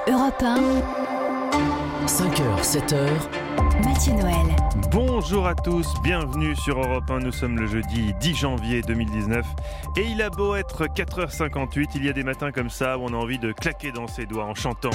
Europe 1, 5h, 7h, Mathieu Noël. Bonjour à tous, bienvenue sur Europe 1, nous sommes le jeudi 10 janvier 2019 et il a beau être 4h58, il y a des matins comme ça où on a envie de claquer dans ses doigts en chantant.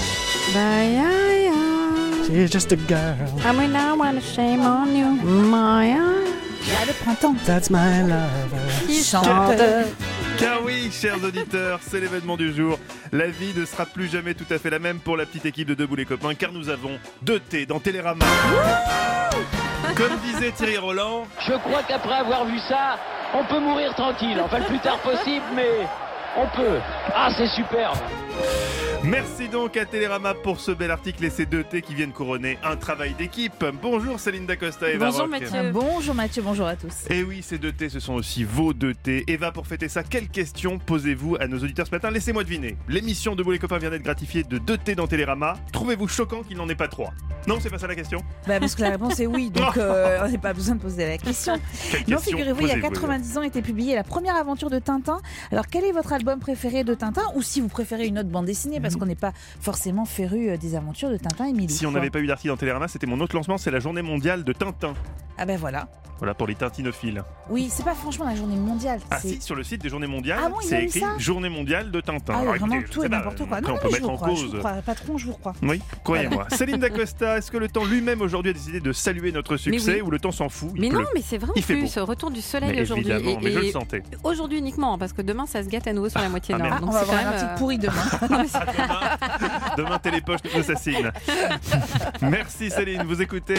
She's just a girl. I mean, I want to shame on you, Maya. Là, le printemps. That's my lover. Qui chante. Car oui, chers auditeurs, c'est l'événement du jour. La vie ne sera plus jamais tout à fait la même pour la petite équipe de Debout les copains, car nous avons 2T dans Télérama. Comme disait Thierry Roland, je crois qu'après avoir vu ça, on peut mourir tranquille. Enfin, le plus tard possible, mais on peut. Ah, c'est superbe. merci donc à Télérama pour ce bel article et ces 2T qui viennent couronner un travail d'équipe. Bonjour Céline Dacosta et Eva Bonjour Rock. Mathieu. Bonjour Mathieu, bonjour à tous. Et oui, ces 2T, ce sont aussi vos 2T. Eva, pour fêter ça, quelles questions posez-vous à nos auditeurs ce matin? Laissez-moi deviner. L'émission Debout les copains vient d'être gratifiée de 2T dans Télérama. Trouvez-vous choquant qu'il n'en ait pas 3? Non, c'est pas ça la question? Parce que la réponse est oui, donc on n'a pas besoin de poser la question. Quelle Non, question figurez-vous, il y a posez-vous, 90 ans était publiée la première aventure de Tintin. Alors, quel est votre album préféré de Tintin? Ou si vous préférez une autre bande dessinée, parce qu'on n'est pas forcément féru des aventures de Tintin et Milly. Si on n'avait pas eu d'article dans Télérama, c'était mon autre lancement, c'est la journée mondiale de Tintin. Ah ben voilà. Voilà pour les tintinophiles. Oui, c'est pas franchement la journée mondiale. Ah c'est... si, sur le site des journées mondiales, Ah bon, il y a c'est eu écrit ça journée mondiale de Tintin. Ah, Alors, vraiment écoutez, je tout sais et pas, n'importe quoi. après, Non, on peut mais je mettre vous en crois, cause. je vous crois. Patron, je vous crois. Oui, croyez-moi. Céline Dacosta, est-ce que le temps lui-même aujourd'hui a décidé de saluer notre succès oui. ou le temps s'en fout? Mais Il non, pleut. mais c'est vrai en Il fait plus, beau. retour du soleil Mais aujourd'hui. évidemment, mais je le Et sentais. aujourd'hui uniquement, parce que demain ça se gâte à nouveau sur la moitié nord. merde. On va avoir un article pourri demain. Demain, Télépoche nous assassine. Merci Céline, vous écoutez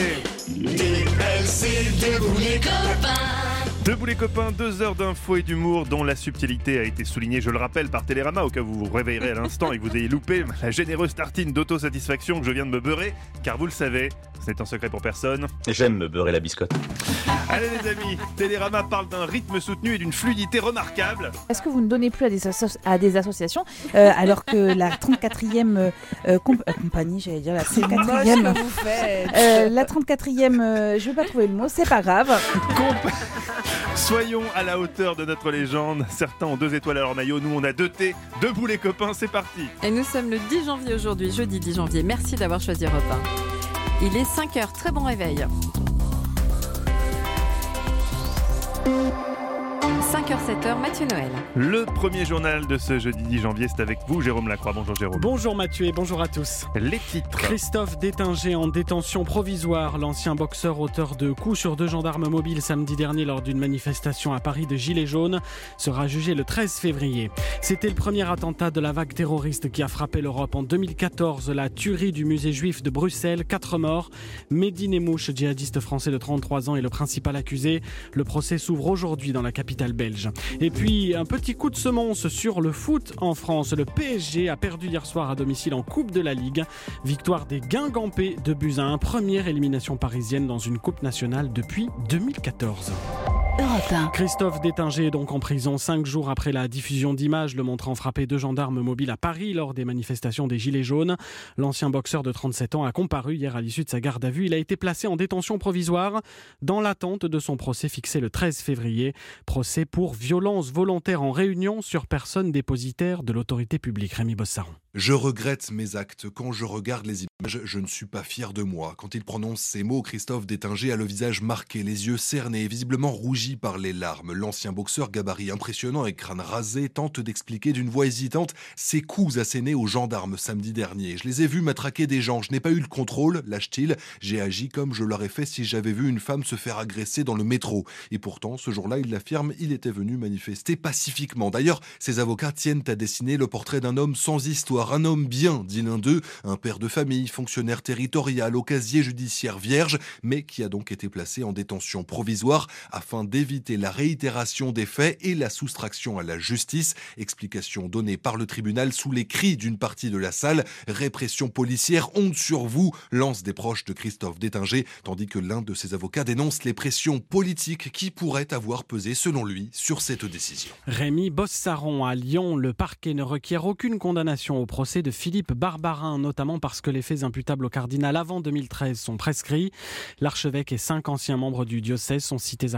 Debout les copains, 2 heures d'infos et d'humour dont la subtilité a été soulignée, je le rappelle, par Télérama, au cas où vous vous réveillerez à l'instant et que vous ayez loupé la généreuse tartine d'autosatisfaction que je viens de me beurrer, car vous le savez, ce n'est un secret pour personne. J'aime me beurrer la biscotte. Allez les amis, Télérama parle d'un rythme soutenu et d'une fluidité remarquable. Est-ce que vous ne donnez plus à des associations alors que la 34e compagnie, j'allais dire la 4e, vous faites. la 34e, je vais pas trouver le mot, c'est pas grave. Soyons à la hauteur de notre légende. Certains ont 2 étoiles à leur maillot, nous on a 2T. Debout les copains, c'est parti. Et nous sommes le 10 janvier aujourd'hui, jeudi 10 janvier. Merci d'avoir choisi Europe 1. Il est 5h, très bon réveil. 5h, 7h, Mathieu Noël. Le premier journal de ce jeudi 10 janvier, c'est avec vous, Jérôme Lacroix. Bonjour Jérôme. Bonjour Mathieu et bonjour à tous. Les titres. Christophe Détinger en détention provisoire. L'ancien boxeur auteur de coups sur 2 gendarmes mobiles samedi dernier lors d'une manifestation à Paris de Gilets jaunes sera jugé le 13 février. C'était le premier attentat de la vague terroriste qui a frappé l'Europe en 2014. La tuerie du musée juif de Bruxelles, 4 morts. Mehdi Nemmouche, djihadiste français de 33 ans, est le principal accusé. Le procès s'ouvre aujourd'hui dans la capitale belge. Et puis, un petit coup de semonce sur le foot en France. Le PSG a perdu hier soir à domicile en Coupe de la Ligue. Victoire des Guingampais de buts à 1. Première élimination parisienne dans une Coupe nationale depuis 2014. Europe 1. Christophe Détinger est donc en prison 5 jours après la diffusion d'images le montrant frapper 2 gendarmes mobiles à Paris lors des manifestations des Gilets jaunes. L'ancien boxeur de 37 ans a comparu hier à l'issue de sa garde à vue. Il a été placé en détention provisoire dans l'attente de son procès fixé le 13 février. Procès pour violence volontaire en réunion sur personne dépositaire de l'autorité publique. Rémi Bossaron. Je regrette mes actes. Quand je regarde les images, je ne suis pas fier de moi. Quand il prononce ces mots, Christophe Détinger a le visage marqué, les yeux cernés, visiblement rougis par les larmes. L'ancien boxeur, gabarit impressionnant et crâne rasé, tente d'expliquer d'une voix hésitante ses coups assénés aux gendarmes samedi dernier. Je les ai vus matraquer des gens, je n'ai pas eu le contrôle, lâche-t-il. J'ai agi comme je l'aurais fait si j'avais vu une femme se faire agresser dans le métro. Et pourtant, ce jour-là, il l'affirme, il était venu manifester pacifiquement. D'ailleurs, ses avocats tiennent à dessiner le portrait d'un homme sans histoire. Un homme bien, dit l'un d'eux, un père de famille, fonctionnaire territorial, au casier judiciaire vierge, mais qui a donc été placé en détention provisoire afin d'éviter la réitération des faits et la soustraction à la justice. Explication donnée par le tribunal sous les cris d'une partie de la salle. Répression policière, honte sur vous, lance des proches de Christophe Détinger, tandis que l'un de ses avocats dénonce les pressions politiques qui pourraient avoir pesé, selon lui, sur cette décision. Rémi Bossaron à Lyon, le parquet ne requiert aucune condamnation au procès de Philippe Barbarin, notamment parce que les faits imputables au cardinal avant 2013 sont prescrits. L'archevêque et 5 anciens membres du diocèse sont cités à comparaître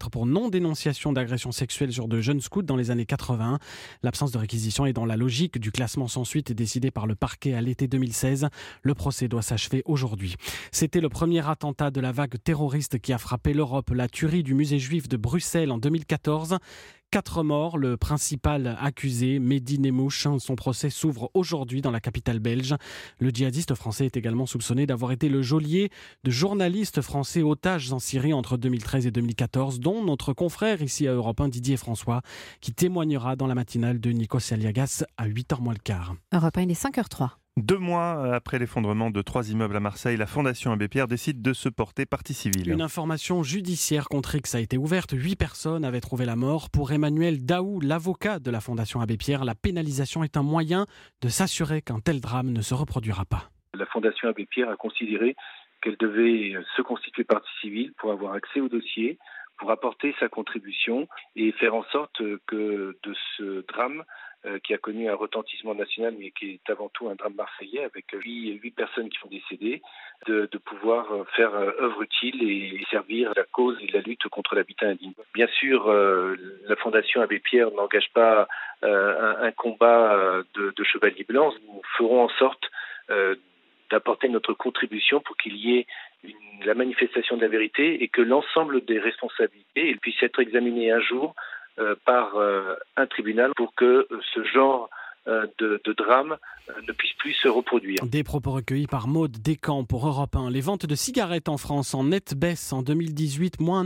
km pour non-dénonciation d'agression sexuelle sur de jeunes scouts dans les années 80. L'absence de réquisition est dans la logique du classement sans suite décidé par le parquet à l'été 2016. Le procès doit s'achever aujourd'hui. C'était le premier attentat de la vague terroriste qui a frappé l'Europe. La tuerie du musée juif de Bruxelles en 2014. 4 morts, le principal accusé, Mehdi Nemmouche. Son procès s'ouvre aujourd'hui dans la capitale belge. Le djihadiste français est également soupçonné d'avoir été le geôlier de journalistes français otages en Syrie entre 2013 et 2014, dont notre confrère ici à Europe 1, Didier François, qui témoignera dans la matinale de Nikos Aliagas à 8h moins le quart. Europe 1, il est 5h03. 2 mois après l'effondrement de 3 immeubles à Marseille, la Fondation Abbé Pierre décide de se porter partie civile. Une information judiciaire contre X a été ouverte. 8 personnes avaient trouvé la mort. Pour Emmanuel Daou, l'avocat de la Fondation Abbé Pierre, la pénalisation est un moyen de s'assurer qu'un tel drame ne se reproduira pas. La Fondation Abbé Pierre a considéré qu'elle devait se constituer partie civile pour avoir accès au dossier, pour apporter sa contribution et faire en sorte que de ce drame qui a connu un retentissement national, mais qui est avant tout un drame marseillais, avec 8 personnes qui sont décédées, de pouvoir faire œuvre utile et servir la cause et la lutte contre l'habitat indigne. Bien sûr, la Fondation Abbé Pierre n'engage pas un combat de chevalier blanc. Nous ferons en sorte d'apporter notre contribution pour qu'il y ait la manifestation de la vérité et que l'ensemble des responsabilités puissent être examinées un jour par un tribunal pour que ce genre de drame ne puisse plus se reproduire. Des propos recueillis par Maude Descamps pour Europe 1. Les ventes de cigarettes en France en nette baisse en 2018, moins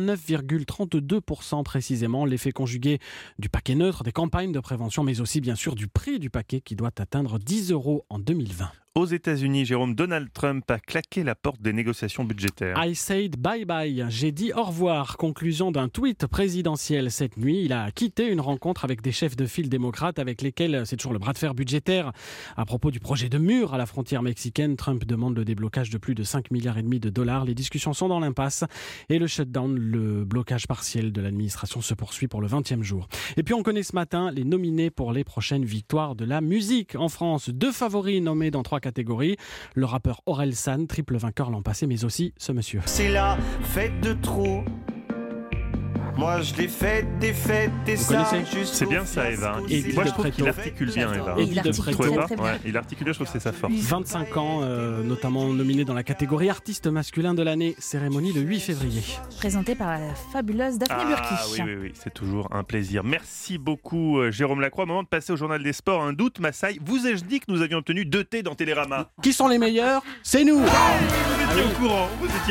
9,32% précisément. L'effet conjugué du paquet neutre, des campagnes de prévention, mais aussi bien sûr du prix du paquet qui doit atteindre 10 € en 2020. Aux États-Unis, Jérôme, Donald Trump a claqué la porte des négociations budgétaires. I said bye bye. J'ai dit au revoir. Conclusion d'un tweet présidentiel cette nuit. Il a quitté une rencontre avec des chefs de file démocrates avec lesquels c'est toujours le bras de fer budgétaire. À propos du projet de mur à la frontière mexicaine, Trump demande le déblocage de plus de 5,5 milliards de dollars. Les discussions sont dans l'impasse et le shutdown, le blocage partiel de l'administration se poursuit pour le 20e jour. Et puis on connaît ce matin les nominés pour les prochaines victoires de la musique en France. 2 favoris nommés dans 3 catégories. Le rappeur Orelsan, triple vainqueur l'an passé, mais aussi ce monsieur. C'est la fête de trop. Moi je l'ai faite et Vous ça. connaissez ? C'est bien ça, Eva. Édith Moi, je de trouve qu'il Pretto. articule bien, Eva. Et il articule Trouvez très, pas très bien. Ouais, il articule, je trouve que c'est sa force. 25 ans, notamment nominé dans la catégorie artiste masculin de l'année. Cérémonie le 8 février. Présenté par la fabuleuse Daphné Burki. Oui, c'est toujours un plaisir. Merci beaucoup, Jérôme Lacroix. Moment de passer au journal des sports. Un doute, Massaï. Vous ai-je dit que nous avions obtenu 2 thés dans Télérama ? Qui sont les meilleurs ? C'est nous. Vous étiez au courant.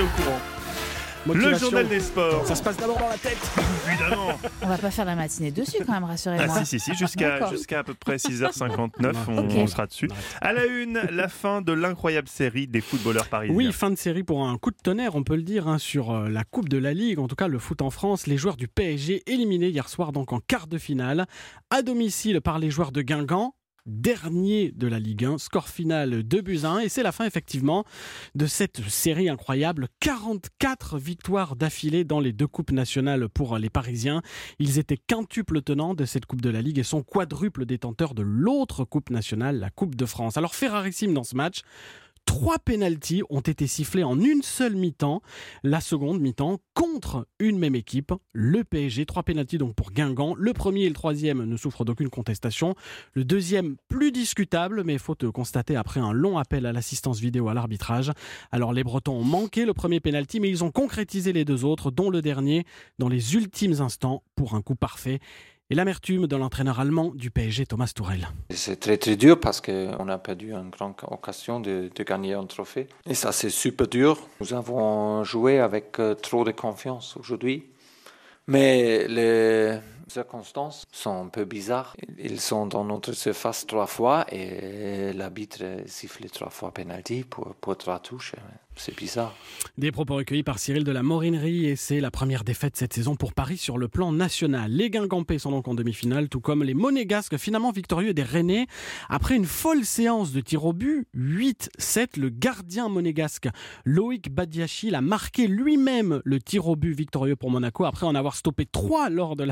Le Motivation. journal des sports. Ça se passe d'abord dans la tête. Évidemment. On va pas faire la matinée dessus quand même, rassurez-moi. Si, jusqu'à D'accord. à peu près 6h59, Ok. on sera dessus. À la une, la fin de l'incroyable série des footballeurs parisiens. Oui, fin de série pour un coup de tonnerre, on peut le dire, sur la Coupe de la Ligue, en tout cas le foot en France. Les joueurs du PSG éliminés hier soir donc en quart de finale, à domicile par les joueurs de Guingamp. Dernier de la Ligue 1, score final 2-1 et c'est la fin effectivement de cette série incroyable. 44 victoires d'affilée dans les 2 coupes nationales pour les Parisiens. Ils étaient quintuples tenants de cette Coupe de la Ligue et sont quadruples détenteurs de l'autre coupe nationale, la Coupe de France. Alors fait rarissime dans ce match, 3 pénaltys ont été sifflés en une seule mi-temps, la seconde mi-temps contre une même équipe, le PSG. 3 pénaltys donc pour Guingamp. Le premier et le troisième ne souffrent d'aucune contestation. Le deuxième plus discutable, mais faut constater après un long appel à l'assistance vidéo à l'arbitrage. Alors les Bretons ont manqué le premier pénalty, mais ils ont concrétisé les 2 autres, dont le dernier dans les ultimes instants pour un coup parfait. Et l'amertume de l'entraîneur allemand du PSG, Thomas Tuchel. C'est très très dur parce qu'on a perdu une grande occasion de gagner un trophée. Et ça c'est super dur. Nous avons joué avec trop de confiance aujourd'hui. Mais les circonstances sont un peu bizarres. Ils sont dans notre surface 3 fois et l'arbitre siffle 3 fois penalty pour 3 touches. C'est bizarre. Des propos recueillis par Cyril de la Morinerie et c'est la première défaite cette saison pour Paris sur le plan national. Les Guingampais sont donc en demi-finale, tout comme les Monégasques, finalement victorieux des Rennais. Après une folle séance de tir au but, 8-7, le gardien monégasque Loïc Badiachil a marqué lui-même le tir au but victorieux pour Monaco après en avoir stoppé 3 lors de la séance.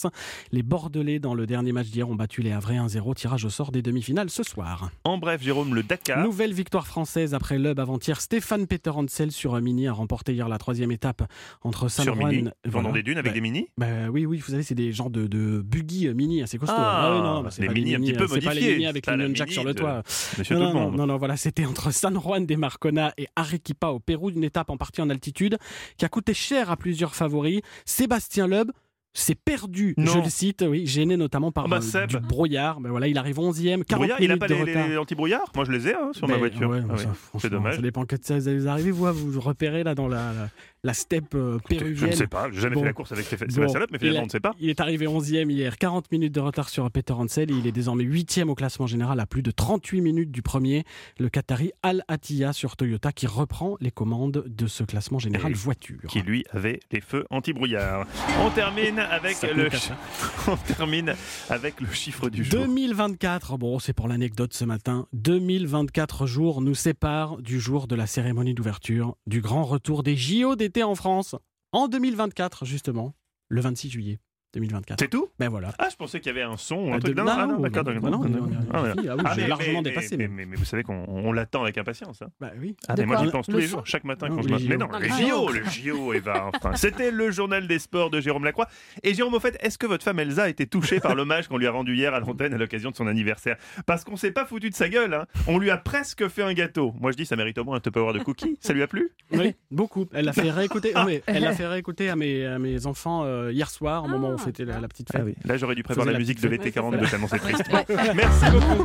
Reims. Les Bordelais, dans le dernier match d'hier, ont battu les Havrais 1-0. Tirage au sort des demi-finales ce soir. En bref, Jérôme, le Dakar. Nouvelle victoire française après l'UB avant-hier. Stéphane Peter-Hansel sur Mini a remporté hier la 3e étape entre San Sur Juan. Mini, vendant des dunes avec des Mini. Oui, vous savez, c'est des genres de buggy Mini assez costauds. C'est des Mini un petit peu modifiés. C'est pas les Mini avec l'Union Jack sur le toit. Monsieur tout le monde. Non, voilà, c'était entre San Juan de Marcona et Arequipa au Pérou, une étape en partie en altitude qui a coûté cher à plusieurs favoris. Sébastien Loeb s'est perdu, je le cite, gêné notamment par du brouillard. Voilà, il arrive 11e, 40 minutes il n'a pas de retard. les anti-brouillards. Moi, je les ai sur ma voiture. C'est dommage. Ça dépend que vous arrivez, vous repérez là dans la steppe péruvienne. Je ne sais pas, j'ai jamais fait la course avec Sébastien Loeb, mais finalement on ne sait pas. Il est arrivé 11e hier, 40 minutes de retard sur Peter Hansel et il est désormais 8e au classement général à plus de 38 minutes du premier, le Qatari Al Attiyah sur Toyota qui reprend les commandes de ce classement général voiture. Qui lui avait les feux anti-brouillard. On termine avec le chiffre du jour. 2024, c'est pour l'anecdote ce matin, 2024 jours nous séparent du jour de la cérémonie d'ouverture, du grand retour des JO d'été en France, en 2024 justement, le 26 juillet 2024. C'est tout ? Ben voilà. Je pensais qu'il y avait un son ou un truc Non, j'ai largement dépassé. Mais vous savez qu'on l'attend avec impatience. Oui. Mais moi j'y pense tous les jours, chaque matin quand je me... Mais non, les JO, Eva, enfin. C'était le journal des sports de Jérôme Lacroix. Et Jérôme, au fait, est-ce que votre femme Elsa a été touchée par l'hommage qu'on lui a rendu hier à l'antenne à l'occasion de son anniversaire ? Parce qu'on s'est pas foutu de sa gueule, hein. On lui a presque fait un gâteau. Moi je dis ça mérite au moins un Tupperware de cookies. Ça lui a plu ? Oui, beaucoup. Elle l'a fait réécouter. À mes enfants hier soir, au moment où on fêtait la petite fête. Là j'aurais dû prévoir la musique de l'été 42 tellement c'est triste. Merci beaucoup.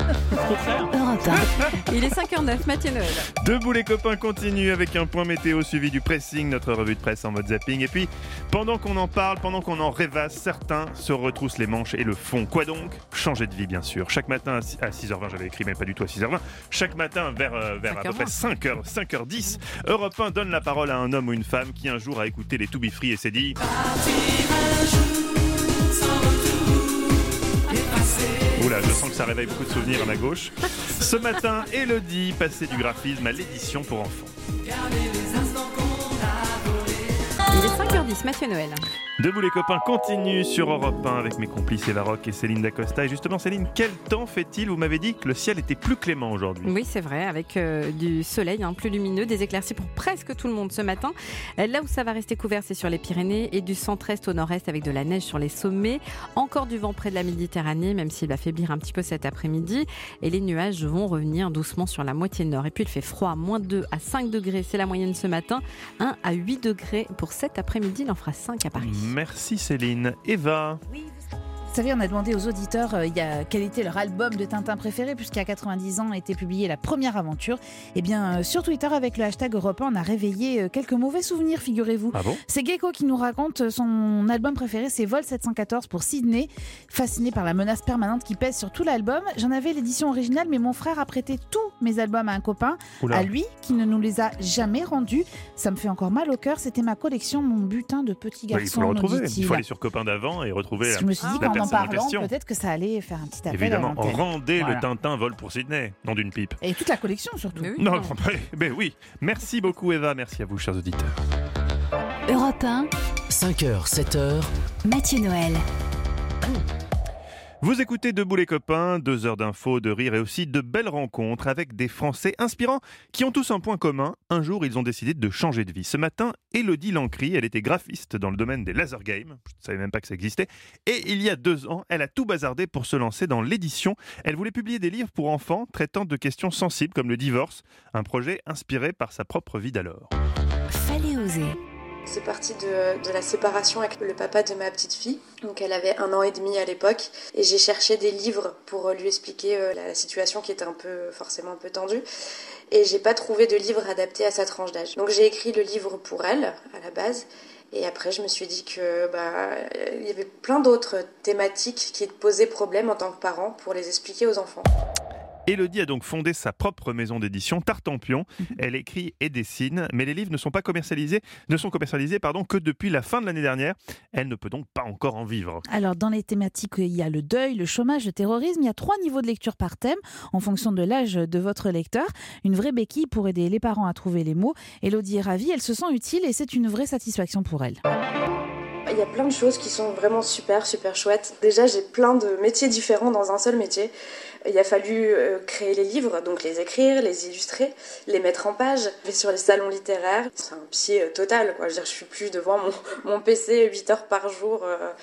Il est 5h09, Mathieu Noël. Debout les copains continue avec un point météo suivi du pressing, notre revue de presse en mode zapping. Et puis, pendant qu'on en parle, pendant qu'on en rêvasse, certains se retroussent les manches et le font. Quoi donc ? Changer de vie, bien sûr. Chaque matin à 6h20, j'avais écrit, mais pas du tout à 6h20. Chaque matin, vers à peu près 5h10, Europe 1 donne la parole à un homme ou une femme qui un jour a écouté les To Be Free et s'est dit... Oula, je sens que ça réveille beaucoup de souvenirs à ma gauche. Ce matin, Élodie passait du graphisme à l'édition pour enfants. Il est 5h10, Mathieu Noël. Debout les copains continue sur Europe 1 avec mes complices Eva Rock et Céline Dacosta. Et justement Céline, quel temps fait-il ? Vous m'avez dit que le ciel était plus clément aujourd'hui. Oui, c'est vrai, avec du soleil plus lumineux, des éclaircies pour presque tout le monde ce matin. Là où ça va rester couvert, c'est sur les Pyrénées et du centre-est au nord-est avec de la neige sur les sommets. Encore du vent près de la Méditerranée, même s'il va faiblir un petit peu cet après-midi. Et les nuages vont revenir doucement sur la moitié nord. Et puis il fait froid, moins 2 à 5 degrés, c'est la moyenne ce matin. 1 à 8 degrés pour cet après-midi, il en fera 5 à Paris. Merci Céline. Eva ? Oui, vous savez, on a demandé aux auditeurs quel était leur album de Tintin préféré, puisqu'il y a 90 ans a été publiée la première aventure. Et bien, sur Twitter, avec le hashtag Europe 1, on a réveillé quelques mauvais souvenirs, figurez-vous. Ah bon ? C'est Gecko qui nous raconte son album préféré, c'est Vol 714 pour Sydney. Fasciné par la menace permanente qui pèse sur tout l'album. J'en avais l'édition originale, mais mon frère a prêté tous mes albums à un copain, à lui, qui ne nous les a jamais rendus. Ça me fait encore mal au cœur. C'était ma collection, mon butin de petit garçon. Il faut le retrouver. Il faut aller sur Copain d'avant et retrouver Je me suis dit qu'en en parlant, question. Peut-être que ça allait faire un petit appel. Évidemment, à l'antenne. rendez le Tintin Vol pour Sydney, nom d'une pipe. Et toute la collection surtout. Mais oui, non, mais oui. Merci beaucoup Eva, merci à vous chers auditeurs. Europe 1, 5h, 7h, Mathieu Noël. Vous écoutez Debout les copains, 2 heures d'infos, de rire et aussi de belles rencontres avec des Français inspirants qui ont tous un point commun. Un jour, ils ont décidé de changer de vie. Ce matin, Élodie Lancry, elle était graphiste dans le domaine des laser games. Je ne savais même pas que ça existait. Et il y a 2 ans, elle a tout bazardé pour se lancer dans l'édition. Elle voulait publier des livres pour enfants traitant de questions sensibles comme le divorce. Un projet inspiré par sa propre vie d'alors. Fallait oser. C'est parti de la séparation avec le papa de ma petite fille. Donc elle avait 1 an et demi à l'époque. Et j'ai cherché des livres pour lui expliquer la situation qui était forcément un peu tendue. Et j'ai pas trouvé de livre adapté à sa tranche d'âge. Donc j'ai écrit le livre pour elle, à la base. Et après, je me suis dit que y avait plein d'autres thématiques qui posaient problème en tant que parent pour les expliquer aux enfants. Élodie a donc fondé sa propre maison d'édition, Tartampion. Elle écrit et dessine, mais les livres ne sont commercialisés que depuis la fin de l'année dernière. Elle ne peut donc pas encore en vivre. Alors, dans les thématiques, il y a le deuil, le chômage, le terrorisme. Il y a 3 niveaux de lecture par thème, en fonction de l'âge de votre lecteur. Une vraie béquille pour aider les parents à trouver les mots. Élodie est ravie, elle se sent utile et c'est une vraie satisfaction pour elle. Il Il y a plein de choses qui sont vraiment super chouettes. Déjà, j'ai plein de métiers différents dans un seul métier. Il a fallu créer les livres, donc les écrire, les illustrer, les mettre en page. Je vais sur les salons littéraires, c'est un pied total, quoi. Je veux dire, je suis plus devant mon PC 8 heures par jour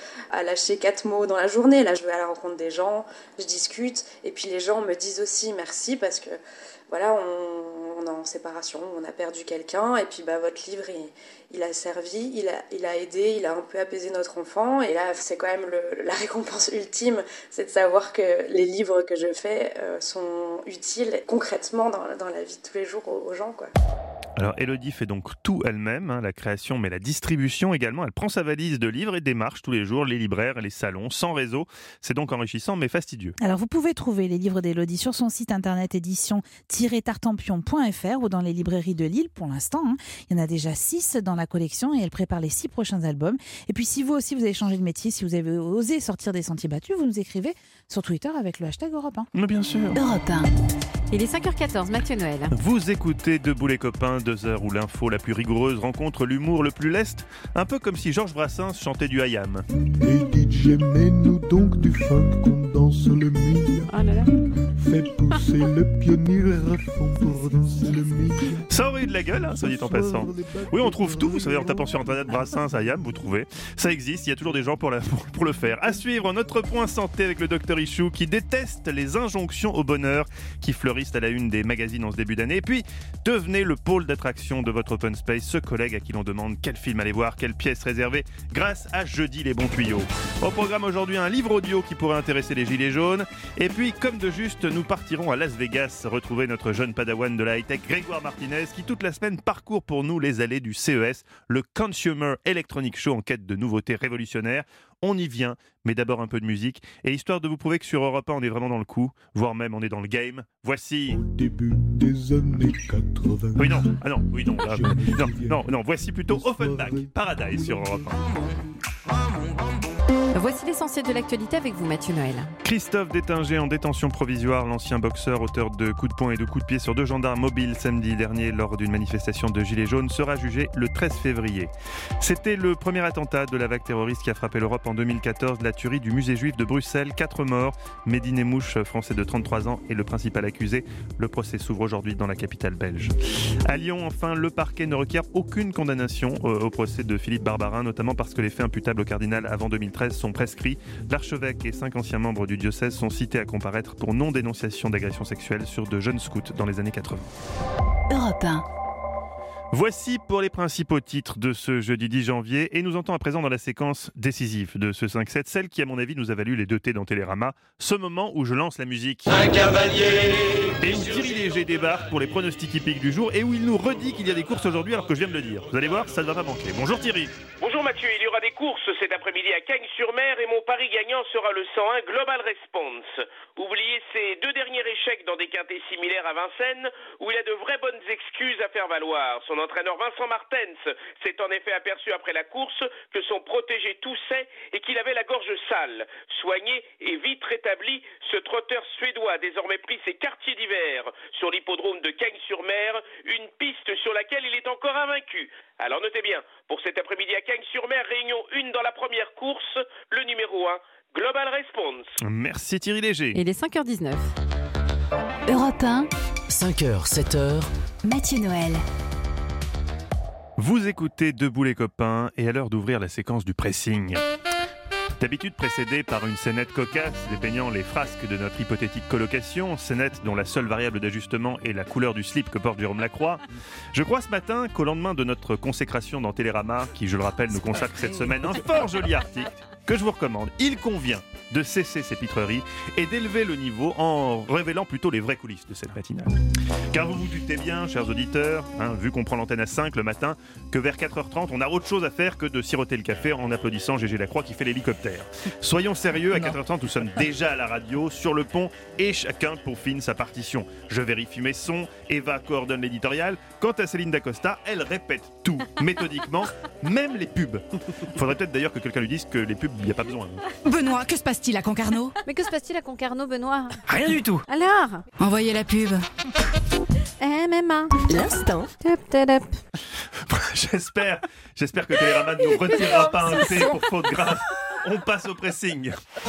à lâcher 4 mots dans la journée. Là, je vais à la rencontre des gens, je discute, et puis les gens me disent aussi merci parce que voilà, on est en séparation, on a perdu quelqu'un, et puis votre livre, il a servi, il a aidé, il a un peu apaisé notre enfant, et là, c'est quand même la récompense ultime, c'est de savoir que les livres que je fais sont utiles concrètement dans la vie de tous les jours aux gens, quoi. Alors Élodie fait donc tout elle-même, la création mais la distribution également. Elle prend sa valise de livres et démarche tous les jours les libraires, les salons, sans réseau. C'est donc enrichissant mais fastidieux. Alors vous pouvez trouver les livres d'Élodie sur son site internet édition-tartampion.fr ou dans les librairies de Lille pour l'instant. Il y en a déjà 6 dans la collection et elle prépare les 6 prochains albums. Et puis si vous aussi vous avez changé de métier, si vous avez osé sortir des sentiers battus, vous nous écrivez sur Twitter avec le hashtag Europe 1. Mais bien sûr. Europe 1. Il est 5h14, Mathieu Noël. Vous écoutez Debout les copains, 2 heures où l'info la plus rigoureuse rencontre l'humour le plus leste, un peu comme si Georges Brassens chantait du Hayam. Et DJ, mets-nous donc du funk, qu'on danse le mille. Oh là là. Fais pousser le pionnier à fond pour danser le mille. Ça aurait eu de la gueule, soit dit en passant. Oui, on trouve tout, vous savez, en tapant sur internet Brassens, Hayam, vous trouvez. Ça existe, il y a toujours des gens pour le faire. À suivre, notre point santé avec le docteur Ichou qui déteste les injonctions au bonheur qui fleurissent à la une des magazines en ce début d'année. Et puis, devenez le pôle d'attraction de votre open space, ce collègue à qui l'on demande quel film aller voir, quelle pièce réserver, grâce à Jeudi les bons tuyaux. Au programme aujourd'hui, un livre audio qui pourrait intéresser les gilets jaunes. Et puis, comme de juste, nous partirons à Las Vegas retrouver notre jeune padawan de la high-tech, Grégoire Martinez, qui toute la semaine parcourt pour nous les allées du CES, le Consumer Electronic Show en quête de nouveautés révolutionnaires. On y vient, mais d'abord un peu de musique. Et histoire de vous prouver que sur Europe 1, on est vraiment dans le coup, voire même on est dans le game, voici... Au début des années 80... Oui, non, ah non, oui, non, là, non, voici plutôt Offenbach, Paradise sur Europe 1. Voici l'essentiel de l'actualité avec vous, Mathieu Noël. Christophe Détinger en détention provisoire, l'ancien boxeur, auteur de coups de poing et de coups de pied sur 2 gendarmes mobiles samedi dernier lors d'une manifestation de Gilets jaunes, sera jugé le 13 février. C'était le premier attentat de la vague terroriste qui a frappé l'Europe en 2014, la tuerie du musée juif de Bruxelles. 4 morts, Mehdi Nemmouche, français de 33 ans, est le principal accusé. Le procès s'ouvre aujourd'hui dans la capitale belge. À Lyon, enfin, le parquet ne requiert aucune condamnation au procès de Philippe Barbarin, notamment parce que les faits imputables au cardinal avant 2013 sont prescrits. L'archevêque et 5 anciens membres du diocèse sont cités à comparaître pour non-dénonciation d'agressions sexuelles sur de jeunes scouts dans les années 80. Europe 1. Voici pour les principaux titres de ce jeudi 10 janvier et nous entrons à présent dans la séquence décisive de ce 5-7, celle qui à mon avis nous a valu les 2 T dans Télérama, ce moment où je lance la musique. Un cavalier. Et où Thierry Léger débarque pour les pronostics hippiques du jour et où il nous redit qu'il y a des courses aujourd'hui alors que je viens de le dire. Vous allez voir, ça ne va pas manquer. Bonjour Thierry. Bonjour Mathieu, il y aura des courses cet après-midi à Cagnes-sur-Mer et mon pari gagnant sera le 101 Global Response. Oubliez ces 2 derniers échecs dans des quintés similaires à Vincennes où il a de vraies bonnes excuses à faire valoir. Son entraîneur Vincent Martens s'est en effet aperçu après la course que son protégé toussait et qu'il avait la gorge sale. Soigné et vite rétabli, ce trotteur suédois a désormais pris ses quartiers d'hiver sur l'hippodrome de Cagnes-sur-Mer, une piste sur laquelle il est encore invaincu. Alors notez bien, pour cet après-midi à Cagnes-sur-Mer, réunion 1 dans la première course, le numéro 1, Global Response. Merci Thierry Léger. Il est 5h19. Europe 1. 5h, 7h. Mathieu Noël. Vous écoutez Debout les copains et à l'heure d'ouvrir la séquence du pressing. D'habitude précédée par une scénette cocasse dépeignant les frasques de notre hypothétique colocation, scénette dont la seule variable d'ajustement est la couleur du slip que porte Jérôme Lacroix. Je crois ce matin qu'au lendemain de notre consécration dans Télérama, qui je le rappelle nous consacre cette semaine un fort joli article que je vous recommande, il convient de cesser ces pitreries et d'élever le niveau en révélant plutôt les vraies coulisses de cette matinale. Car vous vous doutez bien, chers auditeurs, vu qu'on prend l'antenne à 5 le matin, que vers 4h30, on a autre chose à faire que de siroter le café en applaudissant Gégé Lacroix qui fait l'hélicoptère. Soyons sérieux, à 4h30, nous sommes déjà à la radio, sur le pont, et chacun peaufine sa partition. Je vérifie mes sons, Eva coordonne l'éditorial. Quant à Céline Dacosta, elle répète tout, méthodiquement, même les pubs. Faudrait peut-être d'ailleurs que quelqu'un lui dise que les pubs, il n'y a pas besoin. Benoît, que se passe-t-il à Concarneau ? Mais que se passe-t-il à Concarneau, Benoît ? Rien du tout. Alors ? Envoyez la pub. MMA. L'instant. J'espère que Télérama ne nous retirera pas un thé pour faute grave. On passe au pressing.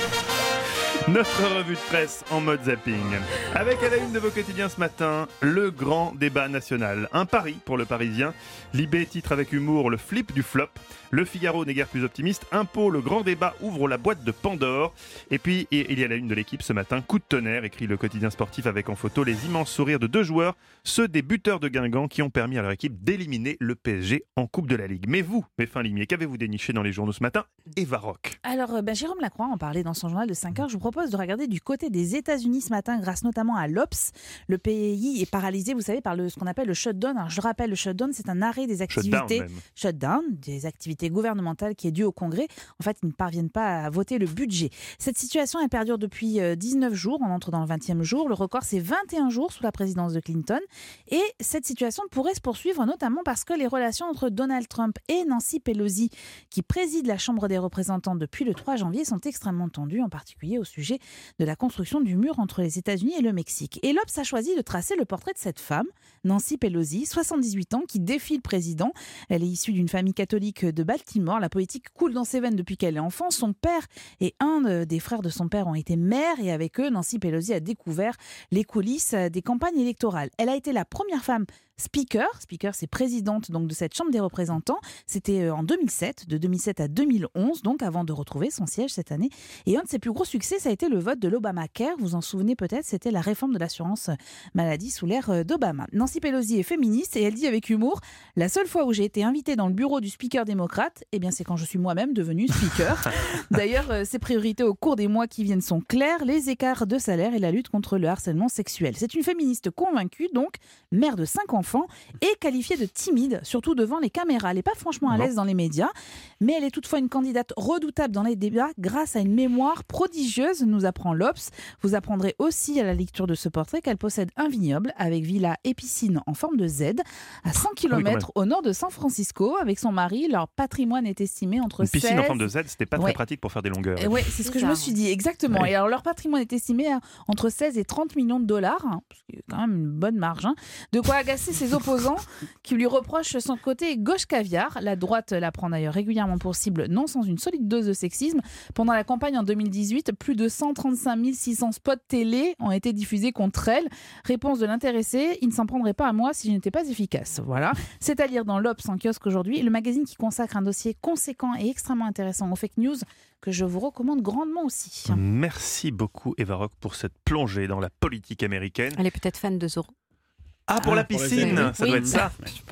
Notre revue de presse en mode zapping. Avec à la une de vos quotidiens ce matin, le grand débat national. Un pari pour le Parisien. Libé titre avec humour le flip du flop. Le Figaro n'est guère plus optimiste. Impôt, le grand débat ouvre la boîte de Pandore. Et puis, il y a la une de l'équipe ce matin. Coup de tonnerre, écrit le quotidien sportif avec en photo les immenses sourires de 2 joueurs, ceux des buteurs de Guingamp qui ont permis à leur équipe d'éliminer le PSG en Coupe de la Ligue. Mais vous, mes fins limiers, qu'avez-vous déniché dans les journaux ce matin? Eva Rock. Alors, Jérôme Lacroix en parlait dans son journal de 5 heures. Je vous propose de regarder du côté des États-Unis ce matin, grâce notamment à l'Obs. Le pays est paralysé, vous savez, par ce qu'on appelle le shutdown. Alors, je rappelle, le shutdown, c'est un arrêt des activités. Shutdown, des activités gouvernementales qui est dû au Congrès. En fait, ils ne parviennent pas à voter le budget. Cette situation, elle perdure depuis 19 jours. On entre dans le 20e jour. Le record, c'est 21 jours sous la présidence de Clinton. Et cette situation pourrait se poursuivre, notamment parce que les relations entre Donald Trump et Nancy Pelosi, qui préside la Chambre des représentants depuis le 3 janvier, sont extrêmement tendues, en particulier au sujet de la construction du mur entre les États-Unis et le Mexique. Et l'Obs a choisi de tracer le portrait de cette femme, Nancy Pelosi, 78 ans, qui défie le président. Elle est issue d'une famille catholique de Baltimore. La politique coule dans ses veines depuis qu'elle est enfant. Son père et un des frères de son père ont été maires et avec eux, Nancy Pelosi a découvert les coulisses des campagnes électorales. Elle a été la première femme Speaker, c'est présidente donc de cette Chambre des représentants. C'était en 2007, de 2007 à 2011, donc avant de retrouver son siège cette année. Et un de ses plus gros succès, ça a été le vote de l'Obamacare. Vous en souvenez peut-être, c'était la réforme de l'assurance maladie sous l'ère d'Obama. Nancy Pelosi est féministe et elle dit avec humour: la seule fois où j'ai été invitée dans le bureau du speaker démocrate, eh bien c'est quand je suis moi-même devenue speaker. D'ailleurs, ses priorités au cours des mois qui viennent sont claires: les écarts de salaire et la lutte contre le harcèlement sexuel. C'est une féministe convaincue, donc mère de 5 enfants et qualifiée de timide, surtout devant les caméras. Elle n'est pas franchement à l'aise dans les médias, mais elle est toutefois une candidate redoutable dans les débats grâce à une mémoire prodigieuse, nous apprend l'Obs. Vous apprendrez aussi à la lecture de ce portrait qu'elle possède un vignoble avec villa et piscine en forme de Z à 100 km au nord de San Francisco. Avec son mari, leur patrimoine est estimé entre 16... Une piscine en forme de Z, c'était pas très pratique pour faire des longueurs. Oui, c'est ce que je me suis dit, exactement. Ouais. Et alors leur patrimoine est estimé à entre 16 et 30 millions de dollars, ce qui est quand même une bonne marge. De quoi agacer ses opposants qui lui reprochent son côté gauche caviar. La droite la prend d'ailleurs régulièrement pour cible, non sans une solide dose de sexisme. Pendant la campagne en 2018, plus de 135 600 spots télé ont été diffusés contre elle. Réponse de l'intéressé: il ne s'en prendrait pas à moi si je n'étais pas efficace. Voilà. C'est à lire dans l'Obs en kiosque aujourd'hui, le magazine qui consacre un dossier conséquent et extrêmement intéressant aux fake news que je vous recommande grandement aussi. Merci beaucoup Eva Rock pour cette plongée dans la politique américaine. Elle est peut-être fan de Zorro. Ah, pour la piscine, ça doit être ça.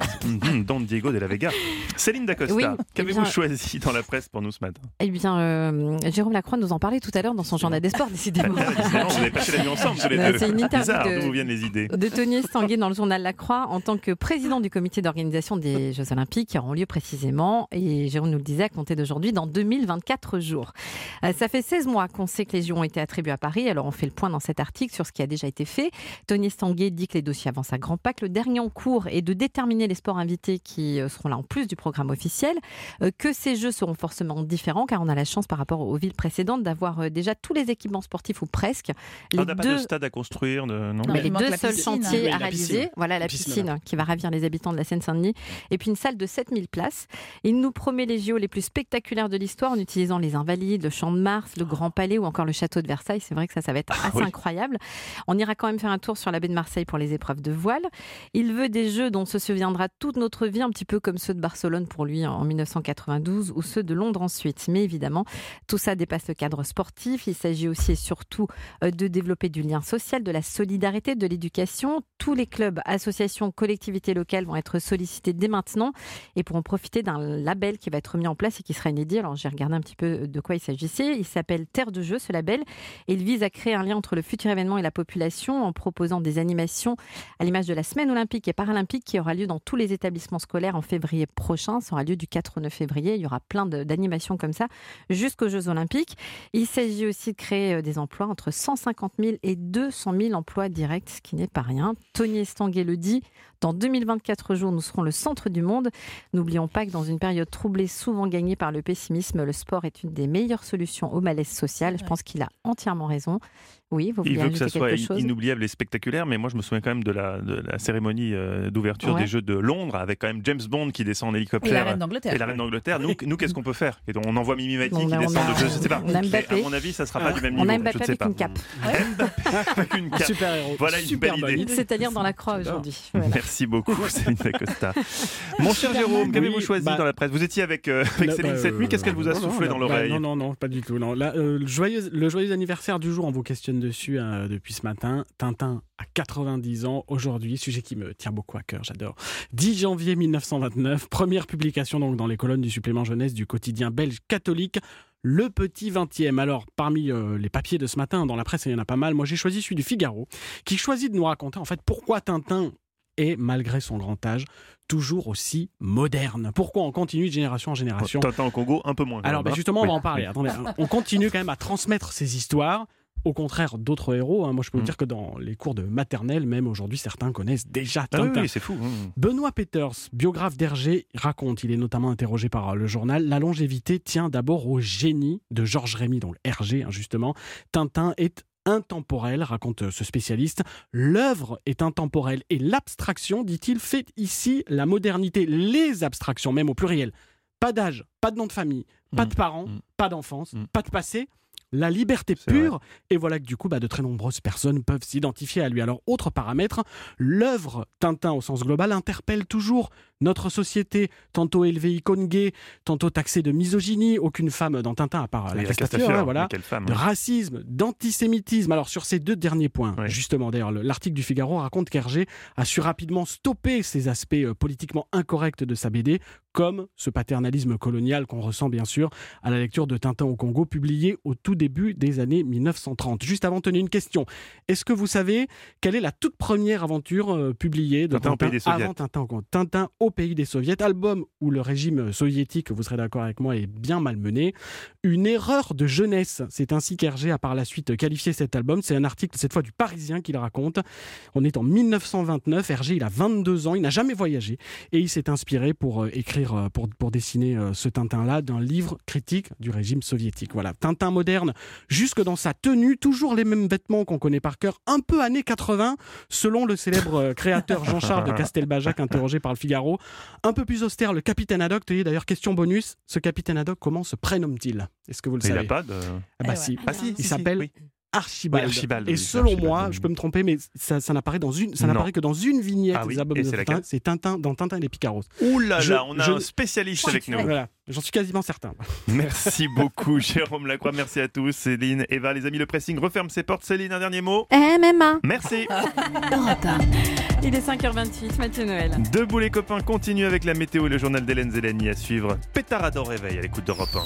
Don Diego de la Vega. Céline Dacosta, qu'avez-vous choisi dans la presse pour nous ce matin? Eh bien, Jérôme Lacroix nous en parlait tout à l'heure dans son journal des sports, décidément. Vous avez passé la nuit ensemble tous les deux. C'est une interview d'où vous viennent les idées de Tony Estanguet dans le journal Lacroix en tant que président du comité d'organisation des Jeux Olympiques qui auront lieu précisément, et Jérôme nous le disait, à compter d'aujourd'hui, dans 2024 jours. Ça fait 16 mois qu'on sait que les Jeux ont été attribués à Paris, alors on fait le point dans cet article sur ce qui a déjà été fait. Tony Estanguet dit que les dossiers avancent à grands pas, que le dernier en cours est de déterminer les sports invités qui seront là en plus du programme officiel, que ces jeux seront forcément différents car on a la chance par rapport aux villes précédentes d'avoir déjà tous les équipements sportifs ou presque. On n'a pas de stade à construire, non, mais les deux seuls chantiers à réaliser, voilà la piscine qui va ravir les habitants de la Seine-Saint-Denis et puis une salle de 7000 places. Il nous promet les JO les plus spectaculaires de l'histoire en utilisant les Invalides, le Champ de Mars, le Grand Palais ou encore le Château de Versailles. C'est vrai que ça va être assez incroyable. On ira quand même faire un tour sur la baie de Marseille pour les épreuves de voile. Il veut des jeux dont on se souviendra toute notre vie, un petit peu comme ceux de Barcelone pour lui en 1992 ou ceux de Londres ensuite. Mais évidemment, tout ça dépasse le cadre sportif. Il s'agit aussi et surtout de développer du lien social, de la solidarité, de l'éducation. Tous les clubs, associations, collectivités locales vont être sollicités dès maintenant et pourront profiter d'un label qui va être mis en place et qui sera inédit. Alors j'ai regardé un petit peu de quoi il s'agissait. Il s'appelle Terre de Jeux, ce label, et il vise à créer un lien entre le futur événement et la population en proposant des animations à l'image de la Semaine olympique et paralympique qui aura lieu dans tous les établissements scolaires en février prochain. Ça aura lieu du 4 au 9 février. Il y aura plein d'animations comme ça jusqu'aux Jeux Olympiques. Il s'agit aussi de créer des emplois entre 150 000 et 200 000 emplois directs, ce qui n'est pas rien. Tony Estanguet le dit, dans 2024 jours, nous serons le centre du monde. N'oublions pas que dans une période troublée, souvent gagnée par le pessimisme, le sport est une des meilleures solutions au malaise social. Je pense qu'il a entièrement raison. Oui, vous voulez Il veut que ça soit inoubliable et spectaculaire, mais moi je me souviens quand même de de la cérémonie d'ouverture des Jeux de Londres, avec quand même James Bond qui descend en hélicoptère. Et la reine d'Angleterre. Et la reine d'Angleterre. Nous, qu'est-ce qu'on peut faire? On envoie Mimi Mati qui descend de... Je sais pas. Mais à mon avis, ça sera pas du même niveau. On a Mbappé je ne sais avec pas. une cape. Mbappé avec une cape. Super héros. Voilà une belle idée. C'est-à-dire dans la croix aujourd'hui. Voilà. Merci beaucoup, Céline Dacosta. Mon cher Jérôme, qu'avez-vous choisi dans la presse? Vous étiez avec Céline cette nuit. Qu'est-ce qu'elle vous a soufflé dans l'oreille? Non, pas du tout. Non. Là, le joyeux anniversaire du jour, on vous questionne dessus depuis ce matin. Tintin a 90 ans aujourd'hui, sujet qui me tient beaucoup à cœur, j'adore. 10 janvier 1929, première publication donc dans les colonnes du supplément jeunesse du quotidien belge catholique, Le Petit 20e. Alors, parmi les papiers de ce matin, dans la presse, il y en a pas mal. Moi, j'ai choisi celui du Figaro, qui choisit de nous raconter en fait pourquoi Tintin est, malgré son grand âge, toujours aussi moderne. Pourquoi on continue de génération en génération? Tintin au Congo, un peu moins. Alors, justement, on va en parler. Attendez, on continue quand même à transmettre ces histoires. Au contraire d'autres héros, moi je peux vous dire que dans les cours de maternelle, même aujourd'hui, certains connaissent déjà Tintin. Oui, c'est fou. Benoît Peters, biographe d'Hergé, raconte, il est notamment interrogé par le journal, la longévité tient d'abord au génie de Georges Rémy, donc Hergé, justement. Tintin est intemporel, raconte ce spécialiste. L'œuvre est intemporelle et l'abstraction, dit-il, fait ici la modernité. Les abstractions, même au pluriel. Pas d'âge, pas de nom de famille, pas de parents, pas d'enfance, pas de passé. La liberté pure, et voilà que du coup, de très nombreuses personnes peuvent s'identifier à lui. Alors, autre paramètre, l'œuvre Tintin au sens global interpelle toujours notre société, tantôt élevée icône gay, tantôt taxée de misogynie, aucune femme dans Tintin à part la Castafiore, voilà, de racisme, d'antisémitisme. Alors sur ces deux derniers points, justement, d'ailleurs, l'article du Figaro raconte qu'Hergé a su rapidement stopper ces aspects politiquement incorrects de sa BD, comme ce paternalisme colonial qu'on ressent bien sûr à la lecture de Tintin au Congo, publié au tout début des années 1930. Juste avant, tenez une question. Est-ce que vous savez quelle est la toute première aventure publiée de Tintin avant Tintin au Congo? Tintin au pays des soviets, album où le régime soviétique, vous serez d'accord avec moi, est bien malmené. Une erreur de jeunesse, c'est ainsi qu'Hergé a par la suite qualifié cet album. C'est un article cette fois du Parisien qu'il raconte. On est en 1929, Hergé il a 22 ans, il n'a jamais voyagé et il s'est inspiré pour écrire, pour dessiner ce Tintin-là d'un livre critique du régime soviétique. Voilà, Tintin moderne jusque dans sa tenue, toujours les mêmes vêtements qu'on connaît par cœur, un peu années 80 selon le célèbre créateur Jean-Charles de Castelbajac interrogé par le Figaro. Un peu plus austère, le capitaine Haddock. D'ailleurs, question bonus, ce capitaine Haddock, comment se prénomme-t-il? Est-ce que vous le savez? Il n'a pas de... Si. Il s'appelle Archibald. Et selon moi, je peux me tromper, mais ça n'apparaît que dans une vignette des albums de Tintin. C'est Tintin dans Tintin et les Picaros. Ouh là là, on a un spécialiste avec nous. Voilà, j'en suis quasiment certain. Merci beaucoup, Jérôme Lacroix. Merci à tous. Céline, Eva, les amis, le pressing referme ses portes. Céline, un dernier mot? MMA. Merci. Il est 5h28, Mathieu Noël. Debout les copains, continue avec la météo et le journal d'Hélène Zélani à suivre. Pétarador réveil à l'écoute d'Europe 1.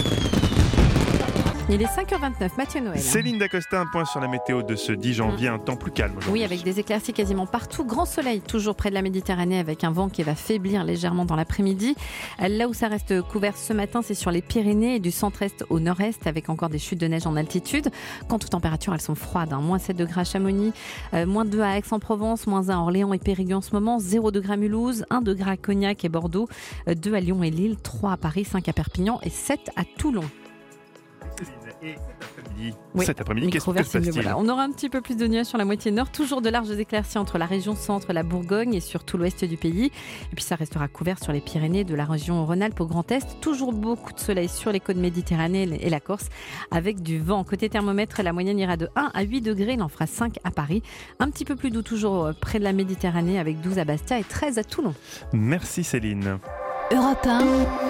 Il est 5h29, Mathieu Noël. Céline Dacosta, un point sur la météo de ce 10 janvier, un temps plus calme aujourd'hui. Oui, avec des éclaircies quasiment partout. Grand soleil, toujours près de la Méditerranée, avec un vent qui va faiblir légèrement dans l'après-midi. Là où ça reste couvert ce matin, c'est sur les Pyrénées et du centre-est au nord-est, avec encore des chutes de neige en altitude. Quant aux températures, elles sont froides. Moins 7 degrés à Chamonix, moins 2 à Aix-en-Provence, moins 1 à Orléans et Périgueux en ce moment, 0 degrés à Mulhouse, 1 degré à Cognac et Bordeaux, 2 à Lyon et Lille, 3 à Paris, 5 à Perpignan et 7 à Toulon. Et cet après-midi, qu'est-ce que se passe-t-il? Voilà. On aura un petit peu plus de nuages sur la moitié nord, toujours de larges éclaircies entre la région centre, la Bourgogne et sur tout l'ouest du pays. Et puis ça restera couvert sur les Pyrénées, de la région Rhône-Alpes au Grand Est. Toujours beaucoup de soleil sur les côtes méditerranéennes et la Corse, avec du vent. Côté thermomètre, la moyenne ira de 1 à 8 degrés, il en fera 5 à Paris. Un petit peu plus doux toujours près de la Méditerranée, avec 12 à Bastia et 13 à Toulon. Merci Céline. Europe 1.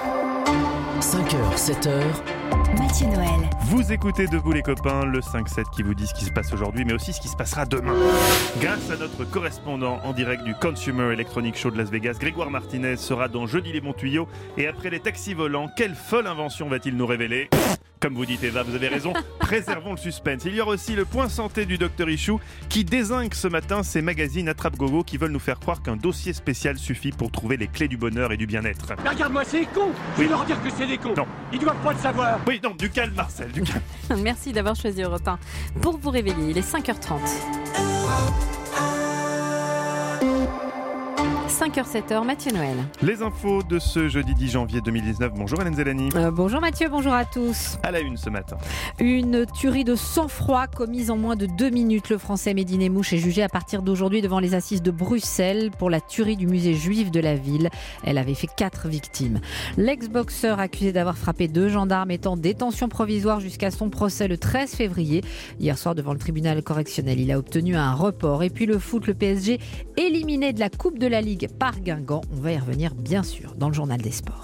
5h, 7h. Mathieu Noël. Vous écoutez Debout les copains, le 5-7 qui vous dit ce qui se passe aujourd'hui, mais aussi ce qui se passera demain. Grâce à notre correspondant en direct du Consumer Electronic Show de Las Vegas, Grégoire Martinez sera dans Jeudi les bons tuyaux. Et après les taxis volants, quelle folle invention va-t-il nous révéler? Comme vous dites Eva, vous avez raison, préservons le suspense. Il y aura aussi le point santé du Dr Ichou qui dézingue ce matin ces magazines Attrape-Gogo qui veulent nous faire croire qu'un dossier spécial suffit pour trouver les clés du bonheur et du bien-être. Mais regarde-moi, c'est con. Je vais leur dire que c'est des cons. Non. Ils doivent pas le savoir. Oui, non, du calme Marcel, du calme. Merci d'avoir choisi Europe 1 pour vous réveiller. Il est 5h30. 5h-7h, Mathieu Noël. Les infos de ce jeudi 10 janvier 2019. Bonjour Hélène Zellani. Bonjour Mathieu, bonjour à tous. À la une ce matin. Une tuerie de sang-froid commise en moins de 2 minutes. Le Français Mehdi Nemmouche est jugé à partir d'aujourd'hui devant les assises de Bruxelles pour la tuerie du musée juif de la ville. Elle avait fait 4 victimes. L'ex-boxeur accusé d'avoir frappé 2 gendarmes est en détention provisoire jusqu'à son procès le 13 février. Hier soir devant le tribunal correctionnel, il a obtenu un report. Et puis le foot, le PSG éliminé de la Coupe de la Ligue par Guingamp. On va y revenir bien sûr dans le journal des sports.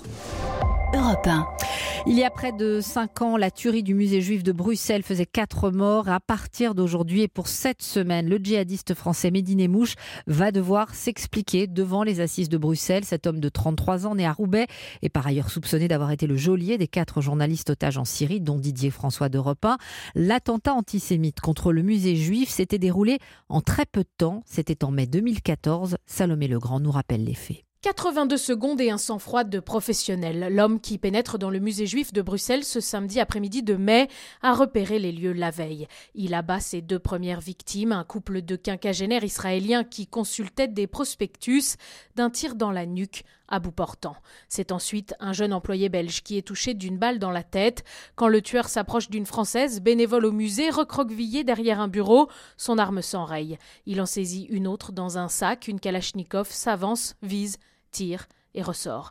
Europe 1. Il y a près de 5 ans, la tuerie du musée juif de Bruxelles faisait 4 morts. À partir d'aujourd'hui et pour 7 semaines, le djihadiste français Mehdi Nemmouche va devoir s'expliquer devant les assises de Bruxelles. Cet homme de 33 ans, né à Roubaix, est par ailleurs soupçonné d'avoir été le geôlier des 4 journalistes otages en Syrie, dont Didier François d'Europe 1. L'attentat antisémite contre le musée juif s'était déroulé en très peu de temps. C'était en mai 2014. Salomé Legrand nous rappelle les faits. 82 secondes et un sang-froid de professionnel. L'homme qui pénètre dans le musée juif de Bruxelles ce samedi après-midi de mai a repéré les lieux la veille. Il abat ses 2 premières victimes, un couple de quinquagénaires israéliens qui consultaient des prospectus d'un tir dans la nuque à bout portant. C'est ensuite un jeune employé belge qui est touché d'une balle dans la tête. Quand le tueur s'approche d'une Française bénévole au musée, recroquevillée derrière un bureau, son arme s'enraye. Il en saisit une autre dans un sac, une Kalachnikov, s'avance, vise, tire et ressort.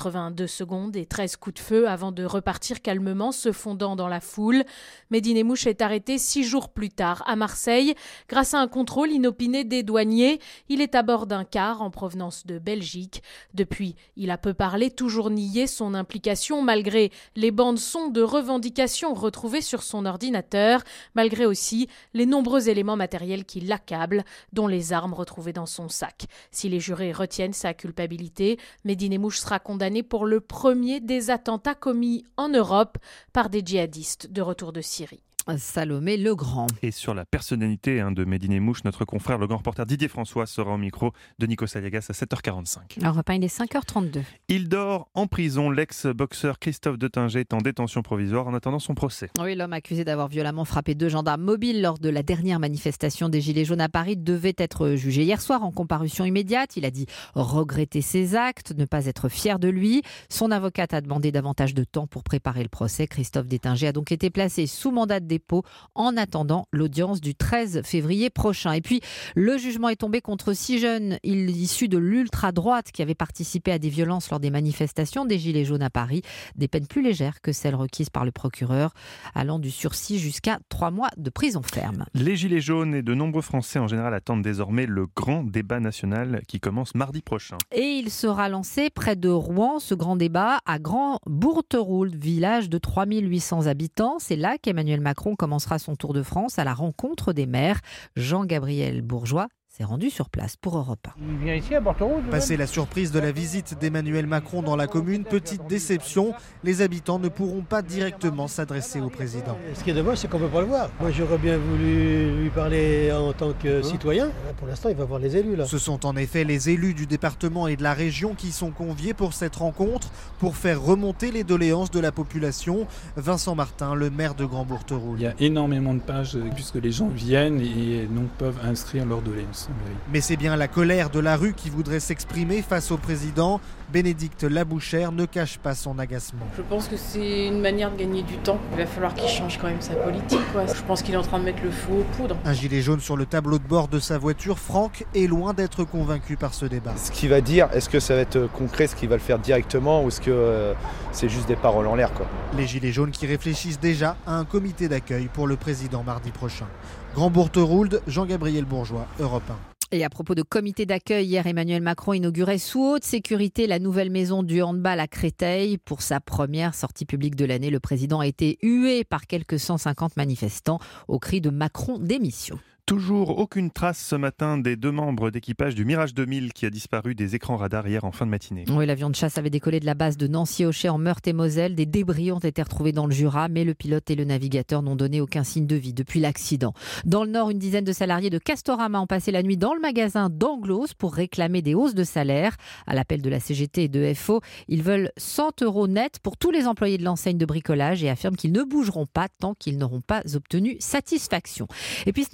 82 secondes et 13 coups de feu avant de repartir calmement, se fondant dans la foule. Mehdi Nemmouche est arrêté 6 jours plus tard à Marseille. Grâce à un contrôle inopiné des douaniers, il est à bord d'un car en provenance de Belgique. Depuis, il a peu parlé, toujours nié son implication malgré les bandes-sons de revendications retrouvées sur son ordinateur, malgré aussi les nombreux éléments matériels qui l'accablent, dont les armes retrouvées dans son sac. Si les jurés retiennent sa culpabilité, Mehdi Nemmouche sera condamné pour le premier des attentats commis en Europe par des djihadistes de retour de Syrie. Salomé Legrand. Et sur la personnalité de Mehdi Nemmouche, notre confrère, le grand reporter Didier François sera au micro de Nico Saliagas à 7h45. Alors, il est 5h32. Il dort en prison. L'ex-boxeur Christophe Detthinger est en détention provisoire en attendant son procès. Oui, l'homme accusé d'avoir violemment frappé 2 gendarmes mobiles lors de la dernière manifestation des Gilets jaunes à Paris devait être jugé hier soir en comparution immédiate. Il a dit regretter ses actes, ne pas être fier de lui. Son avocate a demandé davantage de temps pour préparer le procès. Christophe Detthinger a donc été placé sous mandat de dépôt en attendant l'audience du 13 février prochain. Et puis, le jugement est tombé contre 6 jeunes issus de l'ultra-droite qui avaient participé à des violences lors des manifestations des Gilets jaunes à Paris. Des peines plus légères que celles requises par le procureur, allant du sursis jusqu'à 3 mois de prison ferme. Les Gilets jaunes et de nombreux Français en général attendent désormais le grand débat national qui commence mardi prochain. Et il sera lancé près de Rouen, ce grand débat, à Grand-Bourterould, village de 3800 habitants. C'est là qu'Emmanuel Macron commencera son tour de France à la rencontre des maires. Jean-Gabriel Bourgeois s'est rendu sur place pour Europe 1. Il vient ici à Bourterould. Passé la surprise de la visite d'Emmanuel Macron dans la commune, petite déception, les habitants ne pourront pas directement s'adresser au président. Ce qui est dommage, c'est qu'on ne peut pas le voir. Moi, j'aurais bien voulu lui parler en tant que citoyen. Pour l'instant, il va voir les élus là. Ce sont en effet les élus du département et de la région qui sont conviés pour cette rencontre, pour faire remonter les doléances de la population. Vincent Martin, le maire de Grand-Bourterould. Il y a énormément de pages puisque les gens viennent et donc peuvent inscrire leurs doléances. Mais c'est bien la colère de la rue qui voudrait s'exprimer face au président. Bénédicte Labouchère ne cache pas son agacement. Je pense que c'est une manière de gagner du temps. Il va falloir qu'il change quand même sa politique, quoi. Je pense qu'il est en train de mettre le feu aux poudres. Un gilet jaune sur le tableau de bord de sa voiture, Franck est loin d'être convaincu par ce débat. Ce qu'il va dire, est-ce que ça va être concret, ce qu'il va le faire directement ou est-ce que c'est juste des paroles en l'air, quoi. Les gilets jaunes qui réfléchissent déjà à un comité d'accueil pour le président mardi prochain. Grand-Bourterould, Jean-Gabriel Bourgeois, Europe 1. Et à propos de comité d'accueil, hier Emmanuel Macron inaugurait sous haute sécurité la nouvelle maison du handball à Créteil. Pour sa première sortie publique de l'année, le président a été hué par quelques 150 manifestants au cri de Macron démission. Toujours aucune trace ce matin des 2 membres d'équipage du Mirage 2000 qui a disparu des écrans radars hier en fin de matinée. Oui, l'avion de chasse avait décollé de la base de Nancy-Auchet en Meurthe-et-Moselle. Des débris ont été retrouvés dans le Jura, mais le pilote et le navigateur n'ont donné aucun signe de vie depuis l'accident. Dans le Nord, une dizaine de salariés de Castorama ont passé la nuit dans le magasin d'Anglos pour réclamer des hausses de salaire. À l'appel de la CGT et de FO, ils veulent 100 € net pour tous les employés de l'enseigne de bricolage et affirment qu'ils ne bougeront pas tant qu'ils n'auront pas obtenu satisfaction. Et puis ce n'est pas la crise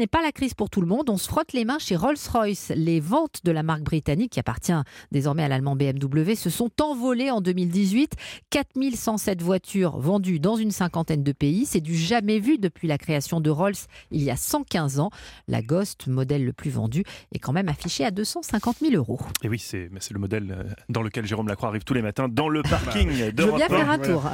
surprise pour tout le monde. On se frotte les mains chez Rolls-Royce. Les ventes de la marque britannique, qui appartient désormais à l'allemand BMW, se sont envolées en 2018. 4107 voitures vendues dans une cinquantaine de pays. C'est du jamais vu depuis la création de Rolls il y a 115 ans. La Ghost, modèle le plus vendu, est quand même affichée à 250 000 €. Et oui, c'est le modèle dans lequel Jérôme Lacroix arrive tous les matins dans le parking d'Europe 1. Je veux bien faire un tour.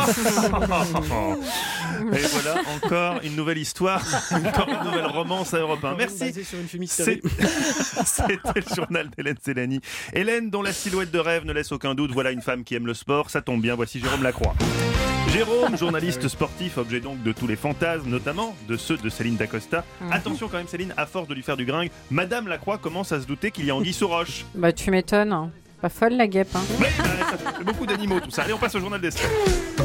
Et voilà, encore une nouvelle histoire, encore une nouvelle romance à Europe 1. Merci. C'était le journal d'Hélène Célani. Hélène, dont la silhouette de rêve ne laisse aucun doute, voilà une femme qui aime le sport, ça tombe bien, voici Jérôme Lacroix. Jérôme, journaliste sportif, objet donc de tous les fantasmes, notamment de ceux de Céline Dacosta. Attention quand même Céline, à force de lui faire du gringue, Madame Lacroix commence à se douter qu'il y a anguille sous roche. Bah tu m'étonnes, pas folle la guêpe. Oui, ça fait beaucoup d'animaux tout ça. Allez, on passe au journal des sports.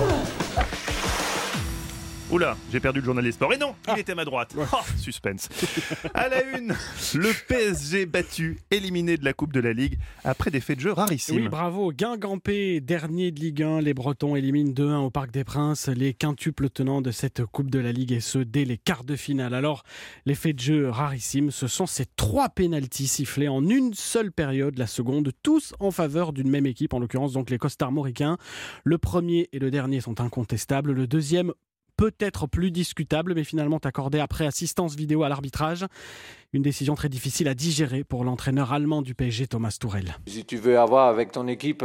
Oula, j'ai perdu le journal des sports. Et non, il était à ma droite. Oh, suspense. À la une, le PSG battu, éliminé de la Coupe de la Ligue après des faits de jeu rarissimes. Oui, bravo. Guingampé, dernier de Ligue 1. Les Bretons éliminent 2-1 au Parc des Princes les quintuples tenants de cette Coupe de la Ligue, et ce, dès les quarts de finale. Alors, les faits de jeu rarissimes, ce sont ces 3 pénaltys sifflés en une seule période, la seconde, tous en faveur d'une même équipe, en l'occurrence donc les costarmoricains. Le premier et le dernier sont incontestables. Le deuxième, peut-être plus discutable, mais finalement accordé après assistance vidéo à l'arbitrage. Une décision très difficile à digérer pour l'entraîneur allemand du PSG, Thomas Tuchel. Si tu veux avoir avec ton équipe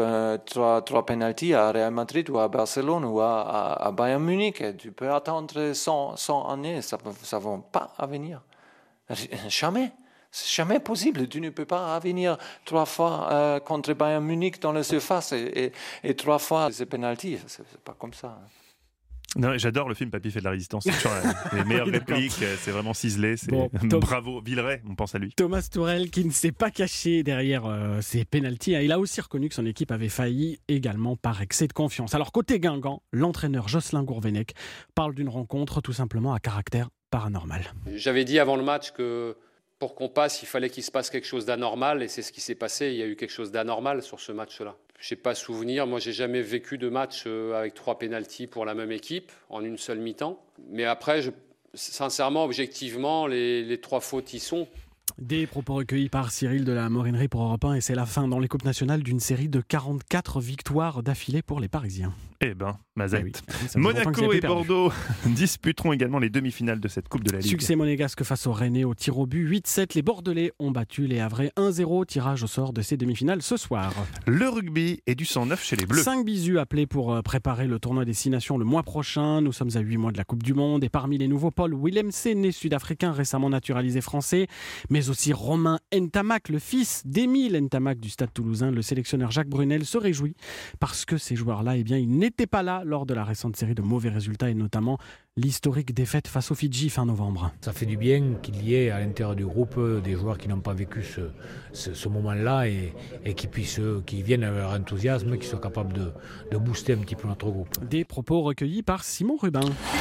3 penalties à Real Madrid ou à Barcelone ou à Bayern Munich, tu peux attendre 100 années, ça ne va pas venir. Jamais. C'est jamais possible. Tu ne peux pas venir 3 fois contre Bayern Munich dans la surface et 3 fois ces penalties. C'est pas comme ça. Non, j'adore le film Papy fait de la résistance. C'est les meilleures répliques, c'est vraiment ciselé. Bravo, Villeray, on pense à lui. Thomas Tuchel qui ne s'est pas caché derrière ses pénaltys. Il a aussi reconnu que son équipe avait failli également par excès de confiance. Alors côté Guingamp, l'entraîneur Jocelyn Gourvenec parle d'une rencontre tout simplement à caractère paranormal. J'avais dit avant le match que pour qu'on passe, il fallait qu'il se passe quelque chose d'anormal, et c'est ce qui s'est passé. Il y a eu quelque chose d'anormal sur ce match-là. Je n'ai pas souvenir, moi j'ai jamais vécu de match avec 3 pénaltys pour la même équipe en une seule mi-temps. Mais après, sincèrement, objectivement, les 3 fautes y sont. Des propos recueillis par Cyril de la Morinerie pour Europe 1, et c'est la fin dans les Coupes nationales d'une série de 44 victoires d'affilée pour les Parisiens. Eh ben, Mazette. Oui, Monaco et Bordeaux disputeront également les demi-finales de cette Coupe de la Ligue. Succès monégasque face aux Rennais au tir au but 8-7. Les Bordelais ont battu les Havrais 1-0. Tirage au sort de ces demi-finales ce soir. Le rugby est du 109 chez les Bleus. 5 bisous appelés pour préparer le tournoi des 6 nations le mois prochain. Nous sommes à 8 mois de la Coupe du Monde, et parmi les nouveaux, Paul Willemse, né sud-africain récemment naturalisé français, mais aussi Romain Ntamak, le fils d'Émile Ntamak du Stade Toulousain. Le sélectionneur Jacques Brunel se réjouit parce que ces joueurs-là, ils n'étaient pas là lors de la récente série de mauvais résultats, et notamment l'historique défaite face aux Fidji fin novembre. Ça fait du bien qu'il y ait à l'intérieur du groupe des joueurs qui n'ont pas vécu ce moment-là et qui viennent avec leur enthousiasme, qui soient capables de booster un petit peu notre groupe. Des propos recueillis par Simon Rubin.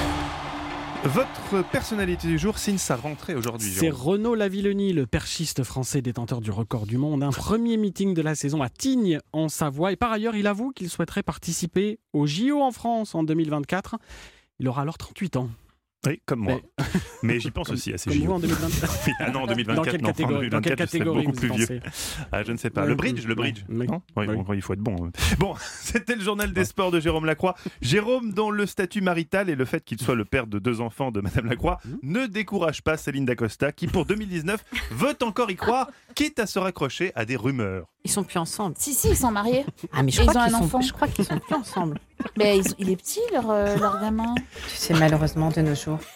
Votre personnalité du jour signe sa rentrée aujourd'hui. C'est Renaud Lavillenie, le perchiste français détenteur du record du monde. Un premier meeting de la saison à Tignes, en Savoie. Et par ailleurs, il avoue qu'il souhaiterait participer aux JO en France en 2024. Il aura alors 38 ans. Oui, comme moi. Mais j'y pense aussi à ces JO. JO. Comme vous en 2024. Ah non, en 2024, dans quelle non. catégorie, Dans quelle catégorie beaucoup plus vieux. Ah, je ne sais pas. Le bridge. Non oui. Bon, il faut être bon. Bon, c'était le journal des sports de Jérôme Lacroix. Jérôme, dont le statut marital et le fait qu'il soit le père de 2 enfants de Madame Lacroix ne décourage pas Céline Dacosta, qui pour 2019 veut encore y croire, quitte à se raccrocher à des rumeurs. Ils sont plus ensemble. Si, ils sont mariés. Ah, mais je crois qu'ils sont plus ensemble. Mais il est petit, leur gamin. Tu sais, malheureusement, de nos jours.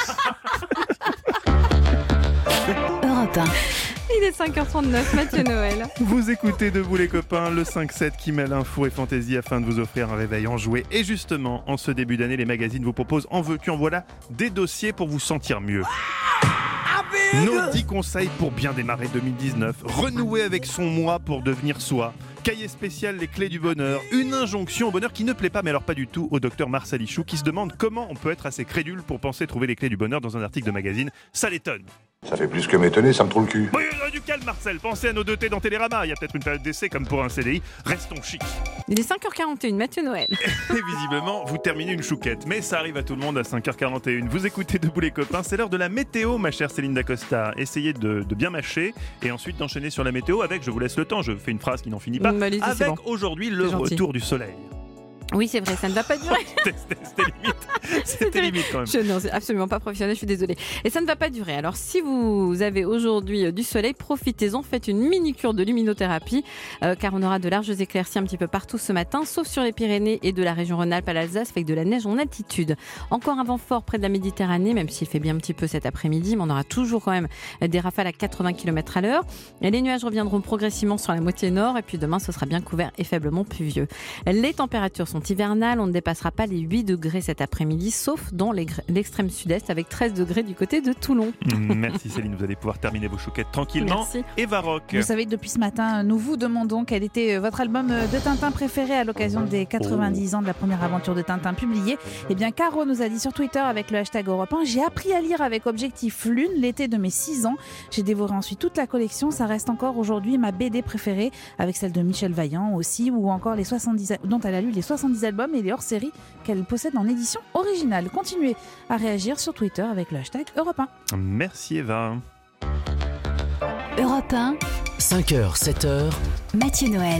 Europe 1. Il est 5h39, Mathieu Noël. Vous écoutez Debout les copains, le 5-7 qui mêle info et fantaisie afin de vous offrir un réveil enjoué. Et justement, en ce début d'année, les magazines vous proposent en veux-tu, en voilà des dossiers pour vous sentir mieux. Nos 10 conseils pour bien démarrer 2019, renouer avec son moi pour devenir soi. Cahier spécial, les clés du bonheur, une injonction au bonheur qui ne plaît pas, mais alors pas du tout, au docteur Marsalichou, qui se demande comment on peut être assez crédule pour penser trouver les clés du bonheur dans un article de magazine. Ça l'étonne. Ça fait plus que m'étonner, ça me trouve le cul. Oui, du calme Marcel, pensez à nos 2 thés dans Télérama. Il y a peut-être une période d'essai comme pour un CDI. Restons chic. Il est 5h41, Mathieu Noël. Et visiblement, vous terminez une chouquette. Mais ça arrive à tout le monde à 5h41. Vous écoutez Debout les copains, c'est l'heure de la météo, ma chère Céline Dacosta. Essayez de bien mâcher et ensuite d'enchaîner sur la météo avec, je vous laisse le temps, je fais une phrase qui n'en finit pas, allez-y, avec bon. Aujourd'hui le retour du soleil. Oui, c'est vrai, ça ne va pas durer. C'était limite quand même. Non, c'est absolument pas professionnel, je suis désolée. Et ça ne va pas durer. Alors, si vous avez aujourd'hui du soleil, profitez-en, faites une mini-cure de luminothérapie, car on aura de larges éclaircies un petit peu partout ce matin, sauf sur les Pyrénées et de la région Rhône-Alpes à l'Alsace, avec de la neige en altitude. Encore un vent fort près de la Méditerranée, même s'il fait bien un petit peu cet après-midi, mais on aura toujours quand même des rafales à 80 km à l'heure. Et les nuages reviendront progressivement sur la moitié nord, et puis demain, ce sera bien couvert et faiblement pluvieux. Les températures sont hivernales, on ne dépassera pas les 8 degrés cet après-midi, sauf dans l'extrême sud-est, avec 13 degrés du côté de Toulon. Merci Céline, vous allez pouvoir terminer vos chouquettes tranquillement. Merci. Eva Rock. Vous savez, depuis ce matin, nous vous demandons quel était votre album de Tintin préféré à l'occasion des 90 ans de la première aventure de Tintin publiée. Eh bien, Caro nous a dit sur Twitter avec le hashtag Europe 1, j'ai appris à lire avec Objectif Lune l'été de mes 6 ans. J'ai dévoré ensuite toute la collection. Ça reste encore aujourd'hui ma BD préférée, avec celle de Michel Vaillant aussi, ou encore les 70 dont elle a lu les 70 albums et les hors-séries qu'elle possède en édition originale. Continuez à réagir sur Twitter avec le hashtag Europe 1. Merci Eva. Europe 1, 5h, 7h, Mathieu Noël.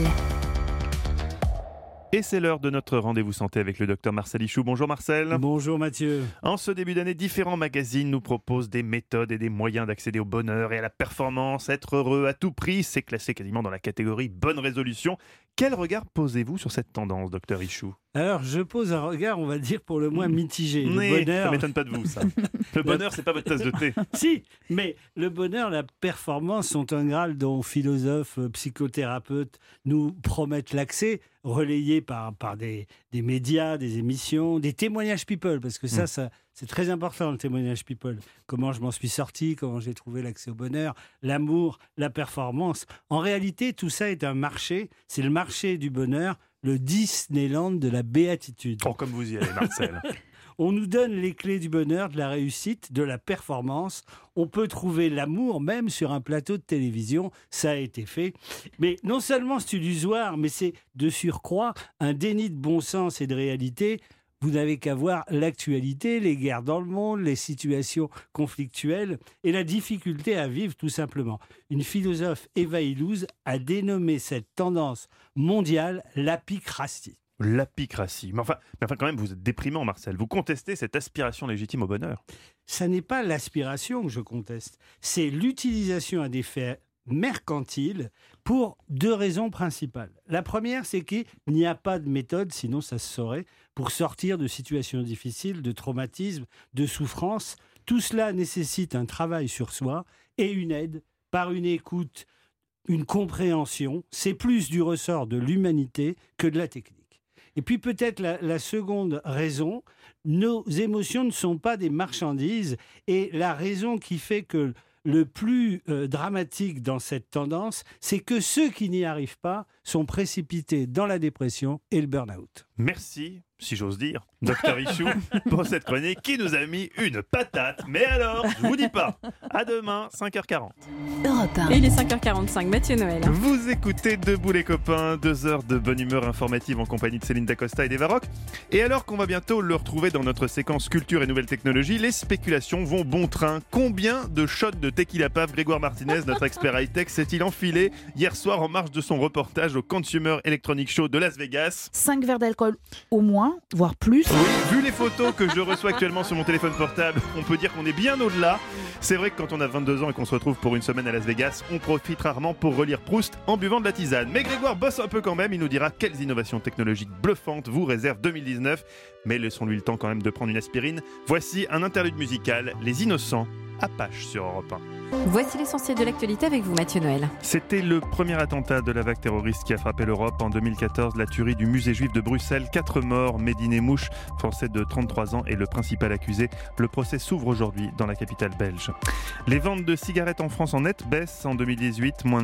Et c'est l'heure de notre rendez-vous santé avec le docteur Marcel Ichou. Bonjour Marcel. Bonjour Mathieu. En ce début d'année, différents magazines nous proposent des méthodes et des moyens d'accéder au bonheur et à la performance. Être heureux à tout prix, c'est classé quasiment dans la catégorie bonne résolution. Quel regard posez-vous sur cette tendance, docteur Ichou ? Alors, je pose un regard, on va dire, pour le moins mitigé. Oui, le bonheur... ça m'étonne pas de vous, ça. Le bonheur, c'est pas votre tasse de thé. Si, mais le bonheur, la performance sont un graal dont philosophes, psychothérapeutes nous promettent l'accès, relayé par des médias, des émissions, des témoignages people, parce que ça c'est très important, le témoignage people. Comment je m'en suis sorti, comment j'ai trouvé l'accès au bonheur, l'amour, la performance. En réalité, tout ça est un marché, c'est le marché du bonheur, le Disneyland de la béatitude. Oh, comme vous y allez, Marcel. On nous donne les clés du bonheur, de la réussite, de la performance. On peut trouver l'amour même sur un plateau de télévision. Ça a été fait. Mais non seulement c'est illusoire, mais c'est de surcroît un déni de bon sens et de réalité. Vous n'avez qu'à voir l'actualité, les guerres dans le monde, les situations conflictuelles et la difficulté à vivre tout simplement. Une philosophe, Eva Illouz, a dénommé cette tendance mondiale l'apicratie. L'apicratie. Mais enfin, quand même, vous êtes déprimant, Marcel. Vous contestez cette aspiration légitime au bonheur. Ça n'est pas l'aspiration que je conteste. C'est l'utilisation à des fins mercantiles pour 2 raisons principales. La première, c'est qu'il n'y a pas de méthode, sinon ça se saurait, pour sortir de situations difficiles, de traumatismes, de souffrances. Tout cela nécessite un travail sur soi et une aide par une écoute, une compréhension. C'est plus du ressort de l'humanité que de la technique. Et puis peut-être la seconde raison, nos émotions ne sont pas des marchandises et la raison qui fait que le plus dramatique dans cette tendance, c'est que ceux qui n'y arrivent pas sont précipités dans la dépression et le burn-out. Merci, si j'ose dire, docteur Ichou, pour cette chronique qui nous a mis une patate. Mais alors, je vous dis pas. À demain, 5h40. Europe 1. Et il est 5h45, Mathieu Noël. Vous écoutez Debout les copains, 2 heures de bonne humeur informative en compagnie de Céline Dacosta et d'Eva Rock. Et alors qu'on va bientôt le retrouver dans notre séquence culture et nouvelles technologies, les spéculations vont bon train. Combien de shots de tequila paf Grégoire Martinez, notre expert high-tech, s'est-il enfilé hier soir en marge de son reportage au Consumer Electronic Show de Las Vegas ? 5 verres d'alcool au moins, voire plus. Oui, vu les photos que je reçois actuellement sur mon téléphone portable, on peut dire qu'on est bien au-delà. C'est vrai que quand on a 22 ans et qu'on se retrouve pour une semaine à Las Vegas, on profite rarement pour relire Proust en buvant de la tisane. Mais Grégoire bosse un peu quand même, il nous dira quelles innovations technologiques bluffantes vous réserve 2019. Mais laissons-lui le temps quand même de prendre une aspirine. Voici un interlude musical, Les Innocents, Apache sur Europe 1. Voici l'essentiel de l'actualité avec vous, Mathieu Noël. C'était le premier attentat de la vague terroriste qui a frappé l'Europe en 2014, la tuerie du musée juif de Bruxelles. 4 morts, Mehdi Nemmouche, français de 33 ans, est le principal accusé. Le procès s'ouvre aujourd'hui dans la capitale belge. Les ventes de cigarettes en France en nette baissent en 2018, moins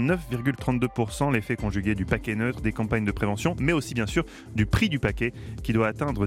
9,32%, l'effet conjugué du paquet neutre, des campagnes de prévention, mais aussi bien sûr du prix du paquet qui doit atteindre 10 €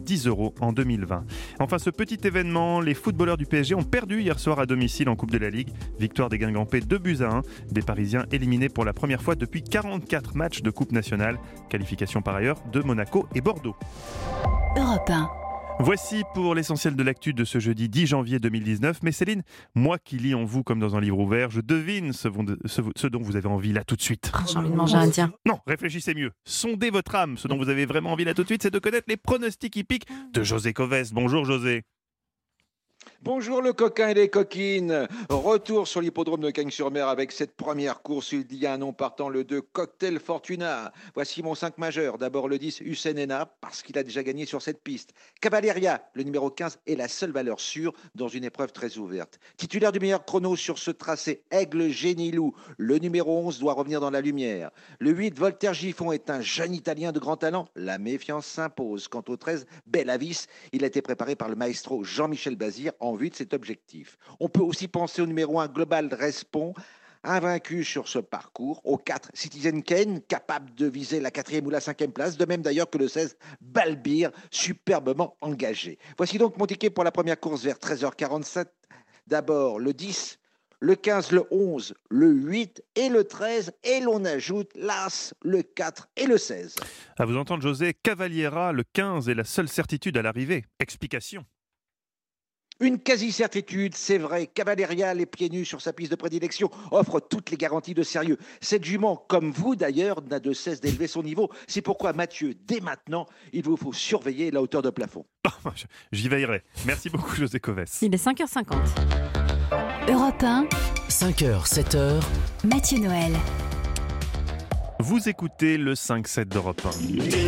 l'Euro en 2020. Enfin, ce petit événement, les footballeurs du PSG ont perdu hier soir à domicile en Coupe de la Ligue. Victoire des Guingampais 2-1. Des Parisiens éliminés pour la première fois depuis 44 matchs de Coupe nationale. Qualification par ailleurs de Monaco et Bordeaux. Europe 1. Voici pour l'essentiel de l'actu de ce jeudi 10 janvier 2019. Mais Céline, moi qui lis en vous comme dans un livre ouvert, je devine ce dont vous avez envie là tout de suite. J'ai envie de manger indien. Non, réfléchissez mieux. Sondez votre âme. Ce dont vous avez vraiment envie là tout de suite, c'est de connaître les pronostics hippiques de José Coves. Bonjour José. Bonjour le coquin et les coquines. Retour sur l'hippodrome de Cagnes-sur-Mer avec cette première course. Il y a un nom partant, le 2 Cocktail Fortuna. Voici mon 5 majeur. D'abord le 10 Usenena parce qu'il a déjà gagné sur cette piste. Cavalleria, le numéro 15, est la seule valeur sûre dans une épreuve très ouverte. Titulaire du meilleur chrono sur ce tracé, Aigle Génilou. Le numéro 11 doit revenir dans la lumière. Le 8 Voltaire Giffon est un jeune Italien de grand talent. La méfiance s'impose. Quant au 13 Bellavis, il a été préparé par le maestro Jean-Michel Bazir en vue de cet objectif. On peut aussi penser au numéro 1 Global Respond, invaincu sur ce parcours. Au 4 Citizen Kane, capable de viser la 4e ou la 5e place, de même d'ailleurs que le 16 Balbir, superbement engagé. Voici donc mon ticket pour la première course vers 13h47. D'abord le 10, le 15, le 11, le 8 et le 13, et l'on ajoute l'As, le 4 et le 16. À vous entendre José, Cavaliera, le 15 est la seule certitude à l'arrivée. Explication. Une quasi-certitude, c'est vrai. Cavalleria, les pieds nus sur sa piste de prédilection, offre toutes les garanties de sérieux. Cette jument, comme vous d'ailleurs, n'a de cesse d'élever son niveau. C'est pourquoi, Mathieu, dès maintenant, il vous faut surveiller la hauteur de plafond. J'y veillerai. Merci beaucoup, José Coves. Il est 5h50. Europe 1. 5h, 7h. Mathieu Noël. Vous écoutez le 5-7 d'Europe 1.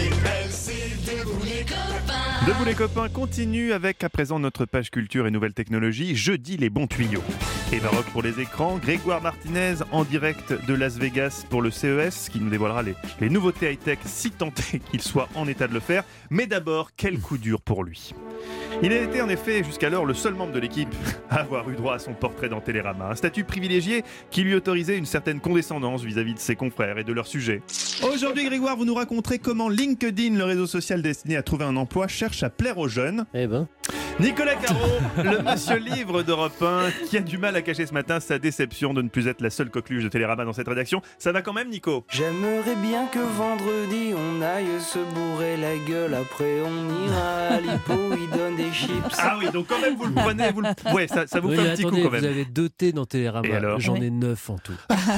Debout les copains continue avec à présent notre page culture et nouvelles technologies, jeudi les bons tuyaux. Eva Rock pour les écrans, Grégoire Martinez en direct de Las Vegas pour le CES qui nous dévoilera les nouveautés high-tech si tant est qu'il soit en état de le faire. Mais d'abord, quel coup dur pour lui. Il a été en effet jusqu'alors le seul membre de l'équipe à avoir eu droit à son portrait dans Télérama, un statut privilégié qui lui autorisait une certaine condescendance vis-à-vis de ses confrères et de leurs sujets. Aujourd'hui Grégoire, vous nous raconterez comment LinkedIn, le réseau social destiné à trouver un emploi, cherche à plaire aux jeunes. Nicolas Caro, le monsieur livre d'Europe 1, qui a du mal à cacher ce matin sa déception de ne plus être la seule coqueluche de Télérama dans cette rédaction. Ça va quand même, Nico? J'aimerais bien que vendredi on aille se bourrer la gueule, après on ira à l'hippo, il donne des chips. Ah oui, donc quand même vous le prenez, ouais, ça vous fait un petit coup quand même. Vous avez 2 thés dans Télérama, j'en ai 9 en tout.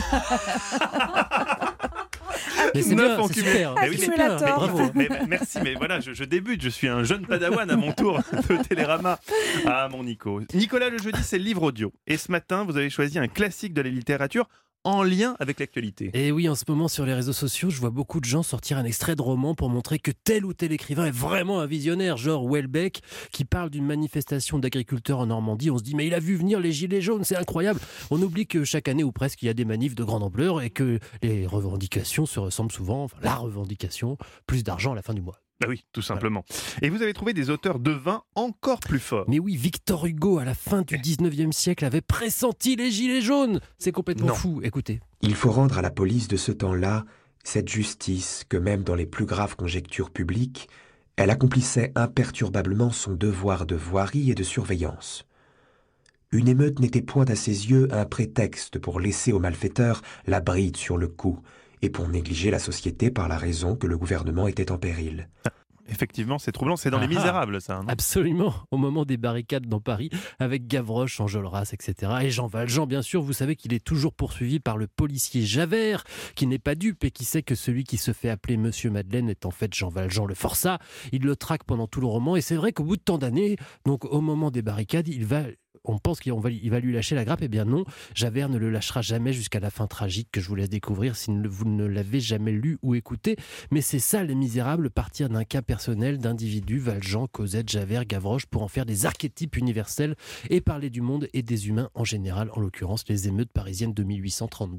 Mais c'est 9 bien, en c'est cumulé. super, Oui, c'est super. bravo. Merci, mais voilà, je débute, je suis un jeune padawan à mon tour de Télérama. Ah mon Nico. Nicolas, le jeudi, c'est le livre audio. Et ce matin, vous avez choisi un classique de la littérature en lien avec l'actualité. Et oui, en ce moment sur les réseaux sociaux, je vois beaucoup de gens sortir un extrait de roman pour montrer que tel ou tel écrivain est vraiment un visionnaire, genre Houellebecq qui parle d'une manifestation d'agriculteurs en Normandie. On se dit mais il a vu venir les gilets jaunes, c'est incroyable. On oublie que chaque année ou presque il y a des manifs de grande ampleur et que les revendications se ressemblent souvent, enfin la revendication, plus d'argent à la fin du mois. Bah oui, tout simplement. Voilà. Et vous avez trouvé des auteurs de vin encore plus forts. Mais oui, Victor Hugo, à la fin du 19e siècle, avait pressenti les gilets jaunes. C'est complètement fou, écoutez. Il faut rendre à la police de ce temps-là cette justice que même dans les plus graves conjectures publiques, elle accomplissait imperturbablement son devoir de voirie et de surveillance. Une émeute n'était point à ses yeux un prétexte pour laisser aux malfaiteurs la bride sur le cou, et pour négliger la société par la raison que le gouvernement était en péril. Effectivement, c'est troublant, c'est dans Les Misérables, ça. Non Absolument, au moment des barricades dans Paris, avec Gavroche, Enjolras, etc. Et Jean Valjean, bien sûr, vous savez qu'il est toujours poursuivi par le policier Javert, qui n'est pas dupe et qui sait que celui qui se fait appeler Monsieur Madeleine est en fait Jean Valjean le forçat. Il le traque pendant tout le roman, et c'est vrai qu'au bout de tant d'années, donc au moment des barricades, on pense qu'il va lui lâcher la grappe. Eh bien non, Javert ne le lâchera jamais jusqu'à la fin tragique que je vous laisse découvrir si vous ne l'avez jamais lu ou écouté. Mais c'est ça, Les Misérables, partir d'un cas personnel d'individus, Valjean, Cosette, Javert, Gavroche, pour en faire des archétypes universels et parler du monde et des humains en général, en l'occurrence les émeutes parisiennes de 1832.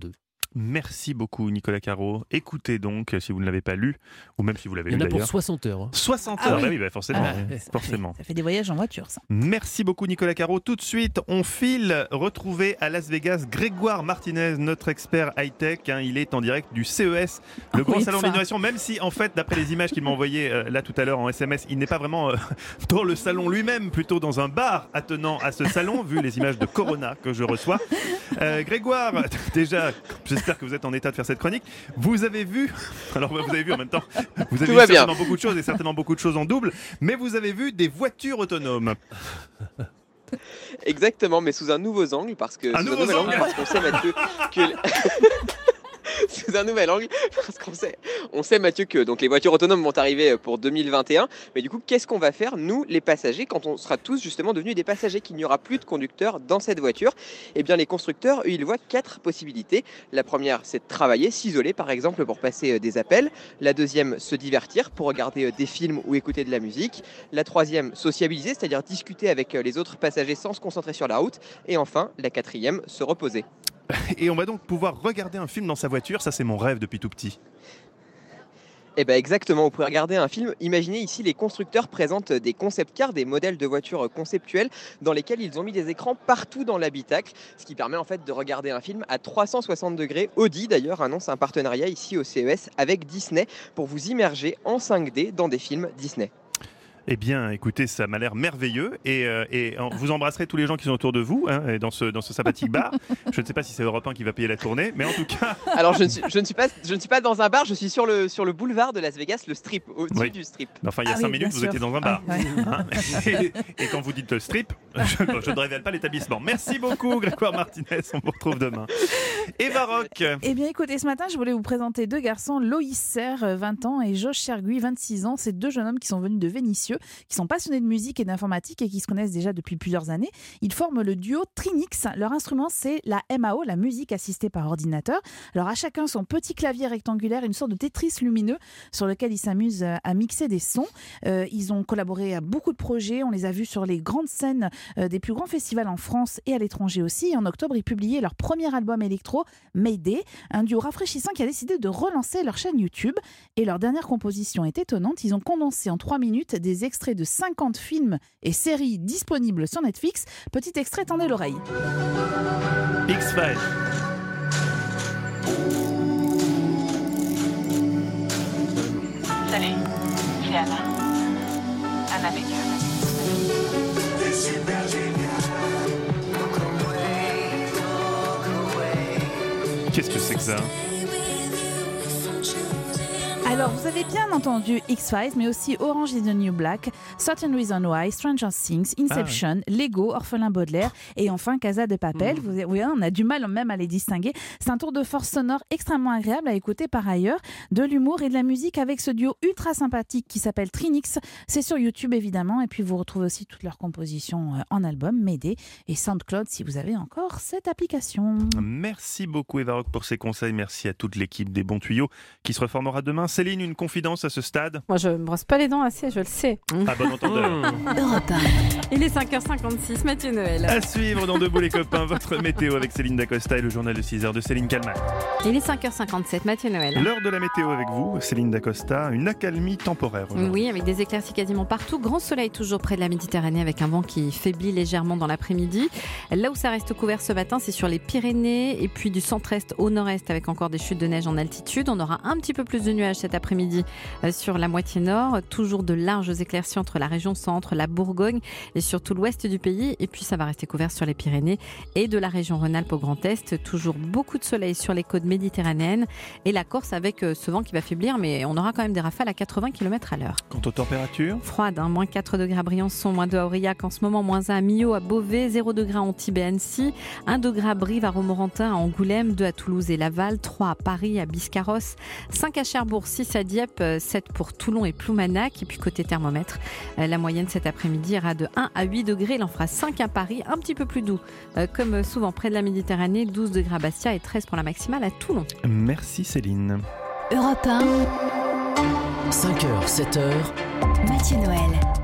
Merci beaucoup Nicolas Caro. Écoutez donc, si vous ne l'avez pas lu, ou même si vous l'avez lu Il y en a d'ailleurs. pour 60 heures. 60 Ah heures, oui. Forcément. Forcément. Ça fait des voyages en voiture, ça. Merci beaucoup Nicolas Caro. Tout de suite, on file retrouver à Las Vegas Grégoire Martinez, notre expert high-tech. Il est en direct du CES, le grand salon d'innovation, même si en fait, d'après les images qu'il m'a envoyées là tout à l'heure en SMS, il n'est pas vraiment dans le salon lui-même, plutôt dans un bar attenant à ce salon, vu les images de Corona que je reçois. Grégoire, déjà, j'espère que vous êtes en état de faire cette chronique. Vous avez vu, alors vous avez vu en même temps, vous avez vu certainement beaucoup de choses et certainement beaucoup de choses en double, mais vous avez vu des voitures autonomes. Exactement, mais sous un nouveau angle, parce que Un nouveau angle parce qu'on sait, Mathieu, que sous un nouvel angle, parce on sait Mathieu que donc les voitures autonomes vont arriver pour 2021, mais du coup qu'est-ce qu'on va faire nous les passagers quand on sera tous justement devenus des passagers, qu'il n'y aura plus de conducteurs dans cette voiture? Eh bien les constructeurs, eux, ils voient 4 possibilités. La première, c'est de travailler, s'isoler par exemple pour passer des appels. La deuxième, se divertir pour regarder des films ou écouter de la musique. La troisième, sociabiliser, c'est-à-dire discuter avec les autres passagers sans se concentrer sur la route. Et enfin, la quatrième, se reposer. Et on va donc pouvoir regarder un film dans sa voiture, ça c'est mon rêve depuis tout petit. Eh bien exactement, vous pouvez regarder un film. Imaginez ici, les constructeurs présentent des concept cars, des modèles de voitures conceptuelles dans lesquels ils ont mis des écrans partout dans l'habitacle, ce qui permet en fait de regarder un film à 360 degrés. Audi d'ailleurs annonce un partenariat ici au CES avec Disney pour vous immerger en 5D dans des films Disney. Eh bien, écoutez, ça m'a l'air merveilleux et vous embrasserez tous les gens qui sont autour de vous dans ce sympathique bar. Je ne sais pas si c'est Europe 1 qui va payer la tournée, mais en tout cas... Alors, je ne suis pas dans un bar, je suis sur le boulevard de Las Vegas, le strip, au-dessus du strip. Enfin, il y a 5 minutes, vous étiez dans un bar. Et quand vous dites strip, je ne révèle pas l'établissement. Merci beaucoup, Grégoire Martinez. On vous retrouve demain. Eva Rock. Eh bien, écoutez, ce matin, je voulais vous présenter 2 garçons, Loïs Serre, 20 ans, et Josh Chergui, 26 ans. C'est 2 jeunes hommes qui sont venus de Vénissieux, qui sont passionnés de musique et d'informatique et qui se connaissent déjà depuis plusieurs années. Ils forment le duo Trinix. Leur instrument, c'est la MAO, la musique assistée par ordinateur. Alors, à chacun son petit clavier rectangulaire, une sorte de Tetris lumineux sur lequel ils s'amusent à mixer des sons. Ils ont collaboré à beaucoup de projets. On les a vus sur les grandes scènes des plus grands festivals en France et à l'étranger aussi. Et en octobre, ils publiaient leur premier album électro, Mayday, un duo rafraîchissant qui a décidé de relancer leur chaîne YouTube. Et leur dernière composition est étonnante. Ils ont condensé en 3 minutes des extraits de 50 films et séries disponibles sur Netflix. Petit extrait, tendez l'oreille. X-Files. Salut, c'est Anna. Anna Baker. Qu'est-ce que c'est que ça ? Alors, vous avez bien entendu X-Files, mais aussi Orange is the New Black, Certain Reason Why, Stranger Things, Inception, Lego, Orphelin Baudelaire et enfin Casa de Papel. Oui, on a du mal même à les distinguer. C'est un tour de force sonore extrêmement agréable à écouter par ailleurs. De l'humour et de la musique avec ce duo ultra sympathique qui s'appelle Trinix. C'est sur YouTube évidemment. Et puis vous retrouvez aussi toutes leurs compositions en album, Mayday et SoundCloud si vous avez encore cette application. Merci beaucoup Eva Rock pour ces conseils. Merci à toute l'équipe des Bons Tuyaux qui se reformera demain. Céline, une confidence à ce stade? Moi, je ne me brosse pas les dents assez, je le sais. À bon entendeur. Il est 5h56, Mathieu Noël. À suivre dans Debout les copains, votre météo avec Céline Dacosta et le journal de 6h de Céline Kallmann. Il est 5h57, Mathieu Noël. L'heure de la météo avec vous, Céline Dacosta, une accalmie temporaire. Oui, avec des éclaircies quasiment partout. Grand soleil toujours près de la Méditerranée avec un vent qui faiblit légèrement dans l'après-midi. Là où ça reste couvert ce matin, c'est sur les Pyrénées et puis du centre-est au nord-est avec encore des chutes de neige en altitude. On aura un petit peu plus de nuages cet après-midi sur la moitié nord. Toujours de larges éclaircies entre la région centre, la Bourgogne et surtout l'ouest du pays. Et puis ça va rester couvert sur les Pyrénées et de la région Rhône-Alpes au Grand Est. Toujours beaucoup de soleil sur les côtes méditerranéennes et la Corse avec ce vent qui va faiblir, mais on aura quand même des rafales à 80 km/h. Quant aux températures, froide, moins 4 degrés à Briançon, moins 2 à Aurillac en ce moment, moins 1 à Millau, à Beauvais, 0 degré à Antibes et Annecy, 1 degré à Brive, à Romorantin, à Angoulême, 2 à Toulouse et Laval, 3 à Paris, à Biscarrosse, 5 à Cherbourg, 6 à Dieppe, 7 pour Toulon et Ploumanac. Et puis côté thermomètre, la moyenne cet après-midi ira de 1 à 8 degrés. Il en fera 5 à Paris, un petit peu plus doux, comme souvent près de la Méditerranée, 12 degrés à Bastia et 13 pour la maximale à Toulon. Merci Céline. Europe 1. 5h, 7h. Mathieu Noël.